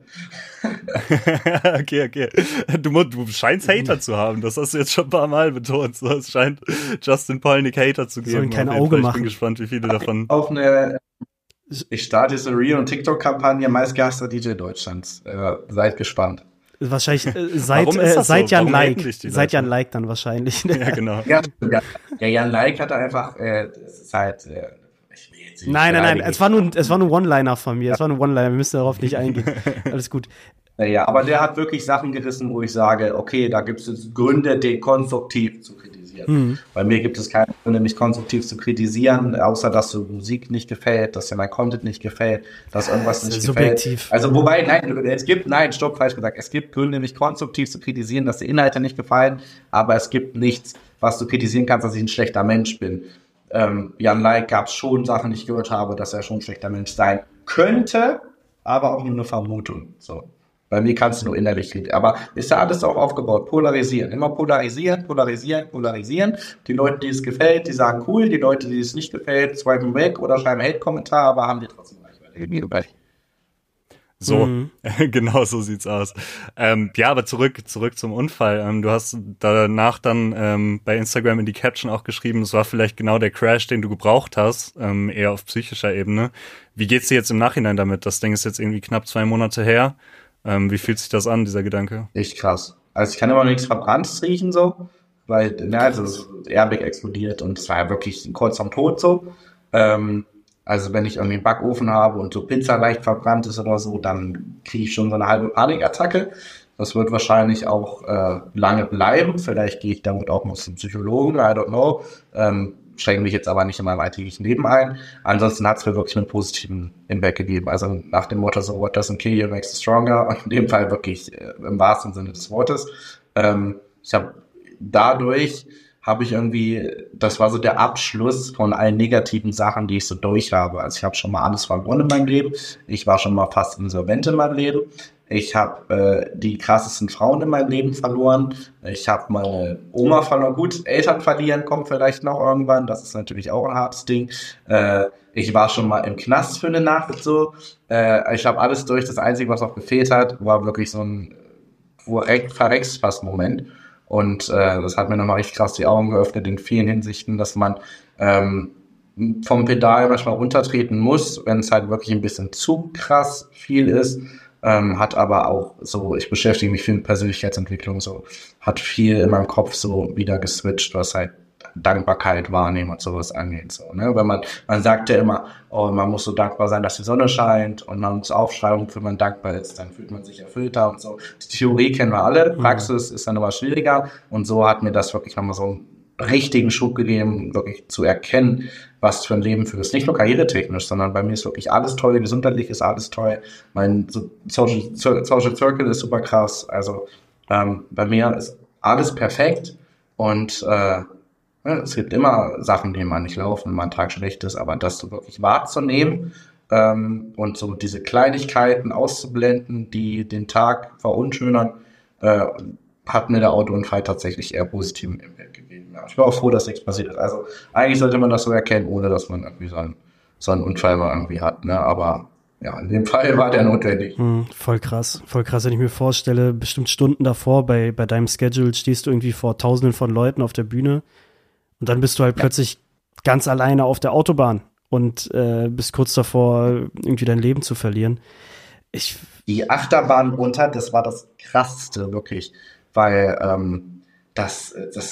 Okay. Du scheinst Hater zu haben. Das hast du jetzt schon ein paar Mal betont. So, es scheint Justin Polnick Hater zu geben. So ein kleines Auge machen. Ich bin gespannt, wie viele davon. Ich starte jetzt eine Reel- und TikTok-Kampagne, meistgehasster DJ Deutschlands. Seid gespannt. Wahrscheinlich seit Jan Like. Seit Jan Like dann wahrscheinlich. Ja, genau. Ja, Jan Like hatte einfach Zeit. Nein. Es war nur One-Liner von mir. Es war nur One-Liner. Wir müssen darauf nicht eingehen. Alles gut. Ja, aber der hat wirklich Sachen gerissen, wo ich sage, okay, da gibt es jetzt Gründe, den konstruktiv zu kritisieren. Bei mir gibt es keine Gründe, mich konstruktiv zu kritisieren, außer dass so Musik nicht gefällt, dass dir mein Content nicht gefällt, dass irgendwas nicht gefällt. Also wobei, falsch gesagt. Es gibt Gründe, mich konstruktiv zu kritisieren, dass die Inhalte nicht gefallen, aber es gibt nichts, was du kritisieren kannst, dass ich ein schlechter Mensch bin. Jan Like gab es schon Sachen, die ich gehört habe, dass er schon ein schlechter Mensch sein könnte, aber auch nur eine Vermutung. So. Bei mir kannst du nur innerlich reden. Aber ist ja alles auch aufgebaut. Polarisieren. Immer polarisieren. Die Leute, die es gefällt, die sagen cool. Die Leute, die es nicht gefällt, swipen weg oder schreiben Hate-Kommentar, aber haben die trotzdem Reichweite. So, genau so sieht's aus. Ja, aber zurück zum Unfall. Du hast danach dann bei Instagram in die Caption auch geschrieben, es war vielleicht genau der Crash, den du gebraucht hast, eher auf psychischer Ebene. Wie geht's dir jetzt im Nachhinein damit? Das Ding ist jetzt irgendwie knapp 2 Monate her. Wie fühlt sich das an, dieser Gedanke? Echt krass. Also ich kann immer nichts Verbranntes riechen so. weil, also das Airbag explodiert und es war ja wirklich kurz vorm Tod so. Also wenn ich irgendwie einen Backofen habe und so Pizza leicht verbrannt ist oder so, dann kriege ich schon so eine halbe Panikattacke. Das wird wahrscheinlich auch lange bleiben. Vielleicht gehe ich damit auch mal zum Psychologen, I don't know. Schränke mich jetzt aber nicht in meinem alltäglichen Leben ein. Ansonsten hat es mir wirklich einen positiven Impact gegeben. Also nach dem Motto so, what doesn't kill you makes you stronger. Und in dem Fall wirklich im wahrsten Sinne des Wortes. Dadurch habe ich irgendwie, das war so der Abschluss von allen negativen Sachen, die ich so durch habe. Also ich habe schon mal alles verloren in meinem Leben. Ich war schon mal fast insolvent in meinem Leben. Ich habe die krassesten Frauen in meinem Leben verloren. Ich habe meine Oma verloren. Gut, Eltern verlieren kommt vielleicht noch irgendwann. Das ist natürlich auch ein hartes Ding. Ich war schon mal im Knast für eine Nacht so. Ich habe alles durch. Das Einzige, was noch gefehlt hat, war wirklich so ein Verreckspass-Moment. Und das hat mir nochmal richtig krass die Augen geöffnet in vielen Hinsichten, dass man vom Pedal manchmal runtertreten muss, wenn es halt wirklich ein bisschen zu krass viel ist. Hat aber auch so, ich beschäftige mich viel mit Persönlichkeitsentwicklung, so hat viel in meinem Kopf so wieder geswitcht, was halt Dankbarkeit wahrnehmen und sowas angeht. So, ne? Weil man sagt ja immer, oh, man muss so dankbar sein, dass die Sonne scheint und man muss aufschreiben, wofür man dankbar ist, dann fühlt man sich erfüllter und so. Die Theorie kennen wir alle, Praxis ist dann aber schwieriger und so hat mir das wirklich nochmal so einen richtigen Schub gegeben, wirklich zu erkennen, was für ein Leben für ist. Nicht nur karrieretechnisch, sondern bei mir ist wirklich alles toll, gesundheitlich ist alles toll, mein Social Circle ist super krass, also bei mir ist alles perfekt und es gibt immer Sachen, die mal nicht laufen, mal ein Tag schlecht ist, aber das so wirklich wahrzunehmen und so diese Kleinigkeiten auszublenden, die den Tag verunschönern, hat mir der Autounfall tatsächlich eher positiven Impact gegeben. Ja, ich war auch froh, dass nichts passiert ist. Also eigentlich sollte man das so erkennen, ohne dass man irgendwie so einen Unfall mal irgendwie hat. Ne? Aber ja, in dem Fall war der notwendig. Voll krass, wenn ich mir vorstelle, bestimmt Stunden davor bei deinem Schedule stehst du irgendwie vor Tausenden von Leuten auf der Bühne und dann bist du halt plötzlich ganz alleine auf der Autobahn und bist kurz davor, irgendwie dein Leben zu verlieren. Die Achterbahn runter, das war das Krasseste, wirklich. Weil das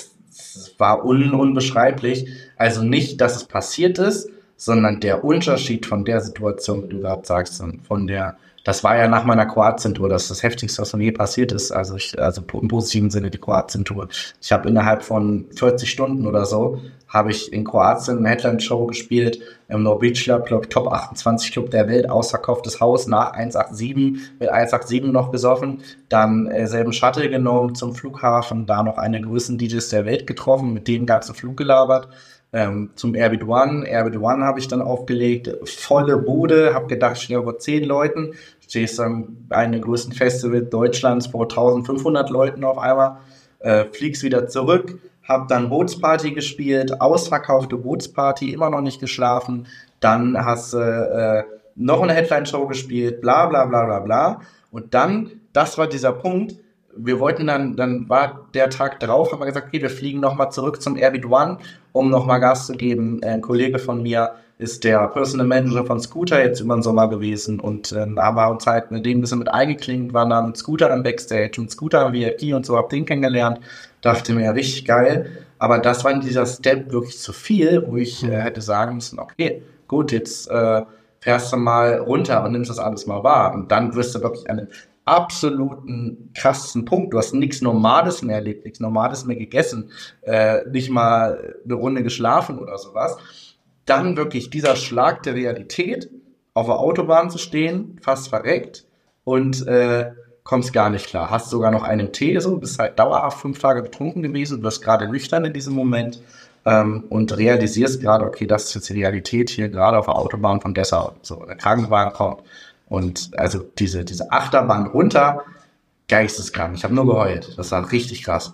war unbeschreiblich. Also nicht, dass es passiert ist, sondern der Unterschied von der Situation, wie du gerade sagst, das war ja nach meiner Kroatien-Tour, das ist das Heftigste, was von je passiert ist. Also im positiven Sinne die Kroatien-Tour. Ich habe innerhalb von 40 Stunden oder so, habe ich in Kroatien eine Headline-Show gespielt, im Norwegian Club, Top 28 Club der Welt, ausverkauftes Haus nach 187, mit 187 noch gesoffen, dann selben Shuttle genommen zum Flughafen, da noch eine der größten DJs der Welt getroffen, mit denen ganzen Flug gelabert. Zum Airbeat One habe ich dann aufgelegt, volle Bude, habe gedacht, ich stehe vor 10 Leuten, stehst am einen der größten Festivals Deutschlands vor 1500 Leuten auf einmal, fliegst wieder zurück, habe dann Bootsparty gespielt, ausverkaufte Bootsparty, immer noch nicht geschlafen, dann hast du noch eine Headline-Show gespielt, bla bla bla bla bla und dann, das war dieser Punkt, wir wollten dann war der Tag drauf, haben wir gesagt, okay, wir fliegen nochmal zurück zum Airbeat One, um nochmal Gas zu geben. Ein Kollege von mir ist der Personal Manager von Scooter jetzt über den Sommer gewesen und haben wir uns halt mit dem ein bisschen mit eingeklinkt, waren dann mit Scooter am Backstage und Scooter am VIP und so, hab den kennengelernt, dachte mir, ja, richtig geil, aber das war in dieser Step wirklich zu viel, wo ich hätte sagen müssen, okay, gut, jetzt fährst du mal runter und nimmst das alles mal wahr und dann wirst du wirklich einen absoluten krassen Punkt. Du hast nichts Normales mehr erlebt, nichts Normales mehr gegessen, nicht mal eine Runde geschlafen oder sowas. Dann wirklich dieser Schlag der Realität, auf der Autobahn zu stehen, fast verreckt und kommst gar nicht klar. Hast sogar noch einen Tee, so, bist halt dauerhaft 5 Tage betrunken gewesen, wirst gerade nüchtern in diesem Moment und realisierst gerade, okay, das ist jetzt die Realität hier gerade auf der Autobahn von Dessau. So, der Krankenwagen kommt. Und also diese Achterbahn runter, geisteskrank. Ich habe nur geheult. Das war richtig krass.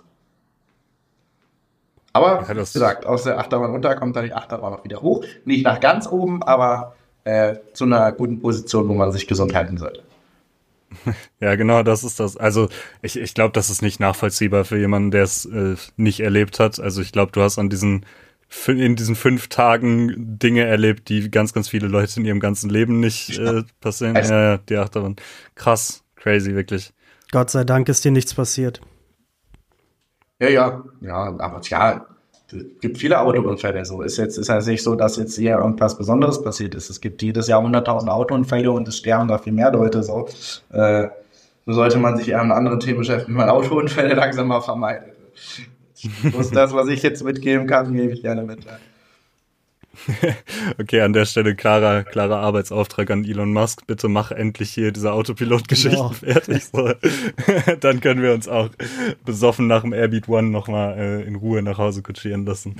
Aber, ja, wie gesagt, aus der Achterbahn runter kommt dann die Achterbahn auch wieder hoch. Nicht nach ganz oben, aber zu einer guten Position, wo man sich gesund halten sollte. Ja, genau, das ist das. Also ich glaube, das ist nicht nachvollziehbar für jemanden, der es nicht erlebt hat. Also ich glaube, du hast in diesen 5 Tagen Dinge erlebt, die ganz, ganz viele Leute in ihrem ganzen Leben nicht passieren. Ja, die Achterbahn. Krass, crazy, wirklich. Gott sei Dank ist dir nichts passiert. Ja, aber ja, es gibt viele Autounfälle. So ist ja nicht so, dass jetzt hier irgendwas Besonderes passiert ist. Es gibt jedes Jahr 100.000 Autounfälle und es sterben da viel mehr Leute. So sollte man sich eher mit anderen Themen beschäftigen, weil Autounfälle langsam mal vermeiden. Das ist das, was ich jetzt mitgeben kann, gebe ich gerne mit. Okay, an der Stelle klarer Arbeitsauftrag an Elon Musk. Bitte mach endlich hier diese Autopilot-Geschichten fertig. So. Dann können wir uns auch besoffen nach dem Airbeat One nochmal in Ruhe nach Hause kutschieren lassen.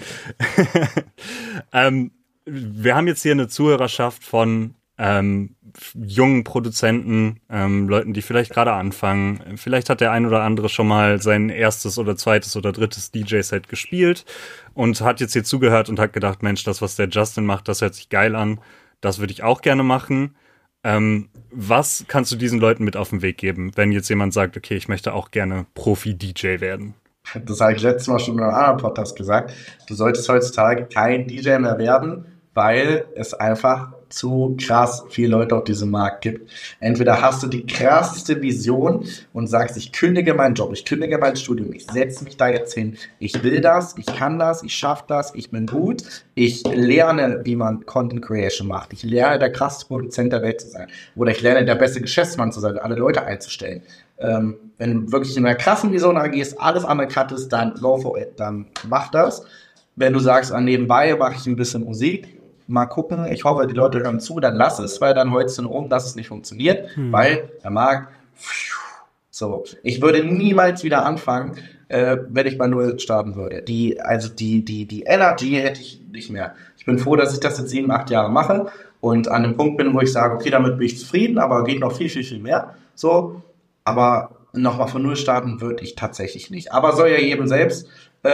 Wir haben jetzt hier eine Zuhörerschaft von jungen Produzenten, Leuten, die vielleicht gerade anfangen. Vielleicht hat der ein oder andere schon mal sein erstes oder zweites oder drittes DJ-Set gespielt und hat jetzt hier zugehört und hat gedacht, Mensch, das, was der Justin macht, das hört sich geil an. Das würde ich auch gerne machen. Was kannst du diesen Leuten mit auf den Weg geben, wenn jetzt jemand sagt, okay, ich möchte auch gerne Profi-DJ werden? Das habe ich letztes Mal schon in einem anderen Podcast gesagt. Du solltest heutzutage kein DJ mehr werden, weil es einfach zu krass viele Leute auf diesem Markt gibt. Entweder hast du die krasseste Vision und sagst, ich kündige meinen Job, ich kündige mein Studium, ich setze mich da jetzt hin, ich will das, ich kann das, ich schaffe das, ich bin gut, ich lerne, wie man Content Creation macht, ich lerne, der krasseste Produzent der Welt zu sein oder ich lerne, der beste Geschäftsmann zu sein, alle Leute einzustellen. Wenn du wirklich in einer krassen Vision agierst, alles andere cuttest, dann go for it, dann mach das. Wenn du sagst, nebenbei mache ich ein bisschen Musik, mal gucken, ich hoffe, die Leute hören zu, dann lass es, weil dann holst du um, dass es nicht funktioniert, weil der Markt, so, ich würde niemals wieder anfangen, wenn ich bei Null starten würde. Die Energy hätte ich nicht mehr. Ich bin froh, dass ich das jetzt 7, 8 Jahre mache und an dem Punkt bin, wo ich sage, okay, damit bin ich zufrieden, aber geht noch viel, viel, viel mehr, so, aber nochmal von Null starten würde ich tatsächlich nicht. Aber soll ja jedem selbst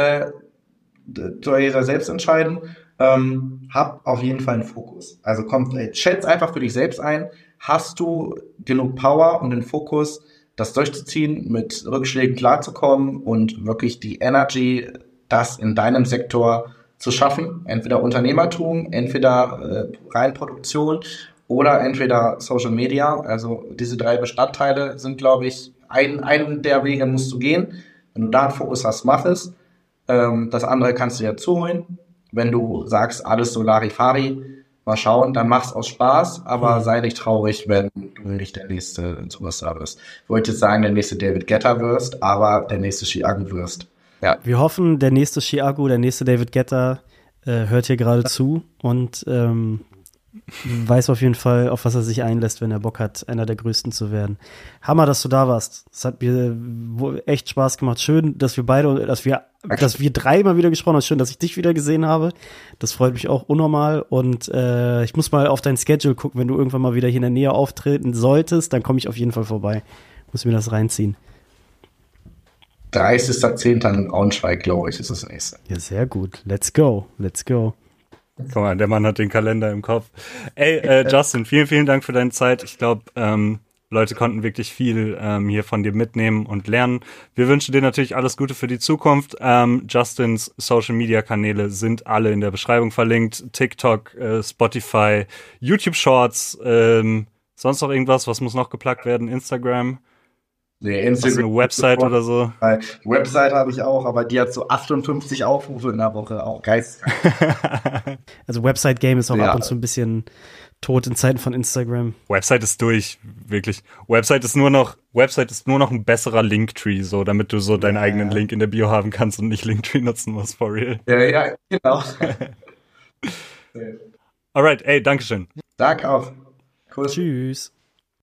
entscheiden. Hab auf jeden Fall einen Fokus. Also schätz einfach für dich selbst ein, hast du genug Power und den Fokus, das durchzuziehen, mit Rückschlägen klarzukommen und wirklich die Energy, das in deinem Sektor zu schaffen. Entweder Unternehmertum, entweder rein Produktion oder entweder Social Media. Also diese 3 Bestandteile sind, glaube ich, einen der Wege musst du gehen. Wenn du da einen Fokus hast, mach es. Das andere kannst du ja zuholen. Wenn du sagst, alles so Larifari, mal schauen, dann mach's aus Spaß, aber sei nicht traurig, wenn du nicht der nächste Superstar wirst. Ich wollte jetzt sagen, der nächste David Guetta wirst, aber der nächste Chiago wirst. Ja. Wir hoffen, der nächste Chiago, der nächste David Guetta hört hier gerade zu und weiß auf jeden Fall, auf was er sich einlässt, wenn er Bock hat, einer der Größten zu werden. Hammer, dass du da warst. Es hat mir echt Spaß gemacht. Schön, dass wir beide, dass wir 3 mal wieder gesprochen haben. Schön, dass ich dich wieder gesehen habe. Das freut mich auch unnormal. Und ich muss mal auf dein Schedule gucken, wenn du irgendwann mal wieder hier in der Nähe auftreten solltest, dann komme ich auf jeden Fall vorbei. Muss mir das reinziehen. 30.10. in Braunschweig, glaube ich, ist das nächste. Ja, sehr gut. Let's go. Guck mal, der Mann hat den Kalender im Kopf. Ey, Justin, vielen, vielen Dank für deine Zeit. Ich glaube, Leute konnten wirklich viel hier von dir mitnehmen und lernen. Wir wünschen dir natürlich alles Gute für die Zukunft. Justins Social-Media-Kanäle sind alle in der Beschreibung verlinkt. TikTok, Spotify, YouTube Shorts, sonst noch irgendwas? Was muss noch geplagt werden? Instagram? Nee, Instagram. Hast du eine Website oder so? Website habe ich auch, aber die hat so 58 Aufrufe in der Woche. Auch geil. Also Website-Game ist auch ab und zu ein bisschen tot in Zeiten von Instagram. Website ist durch, wirklich. Website ist nur noch ein besserer Linktree, so, damit du so deinen eigenen Link in der Bio haben kannst und nicht Linktree nutzen musst, for real. Ja, genau. Alright, ey, Dankeschön. Danke auch. Cool. Tschüss.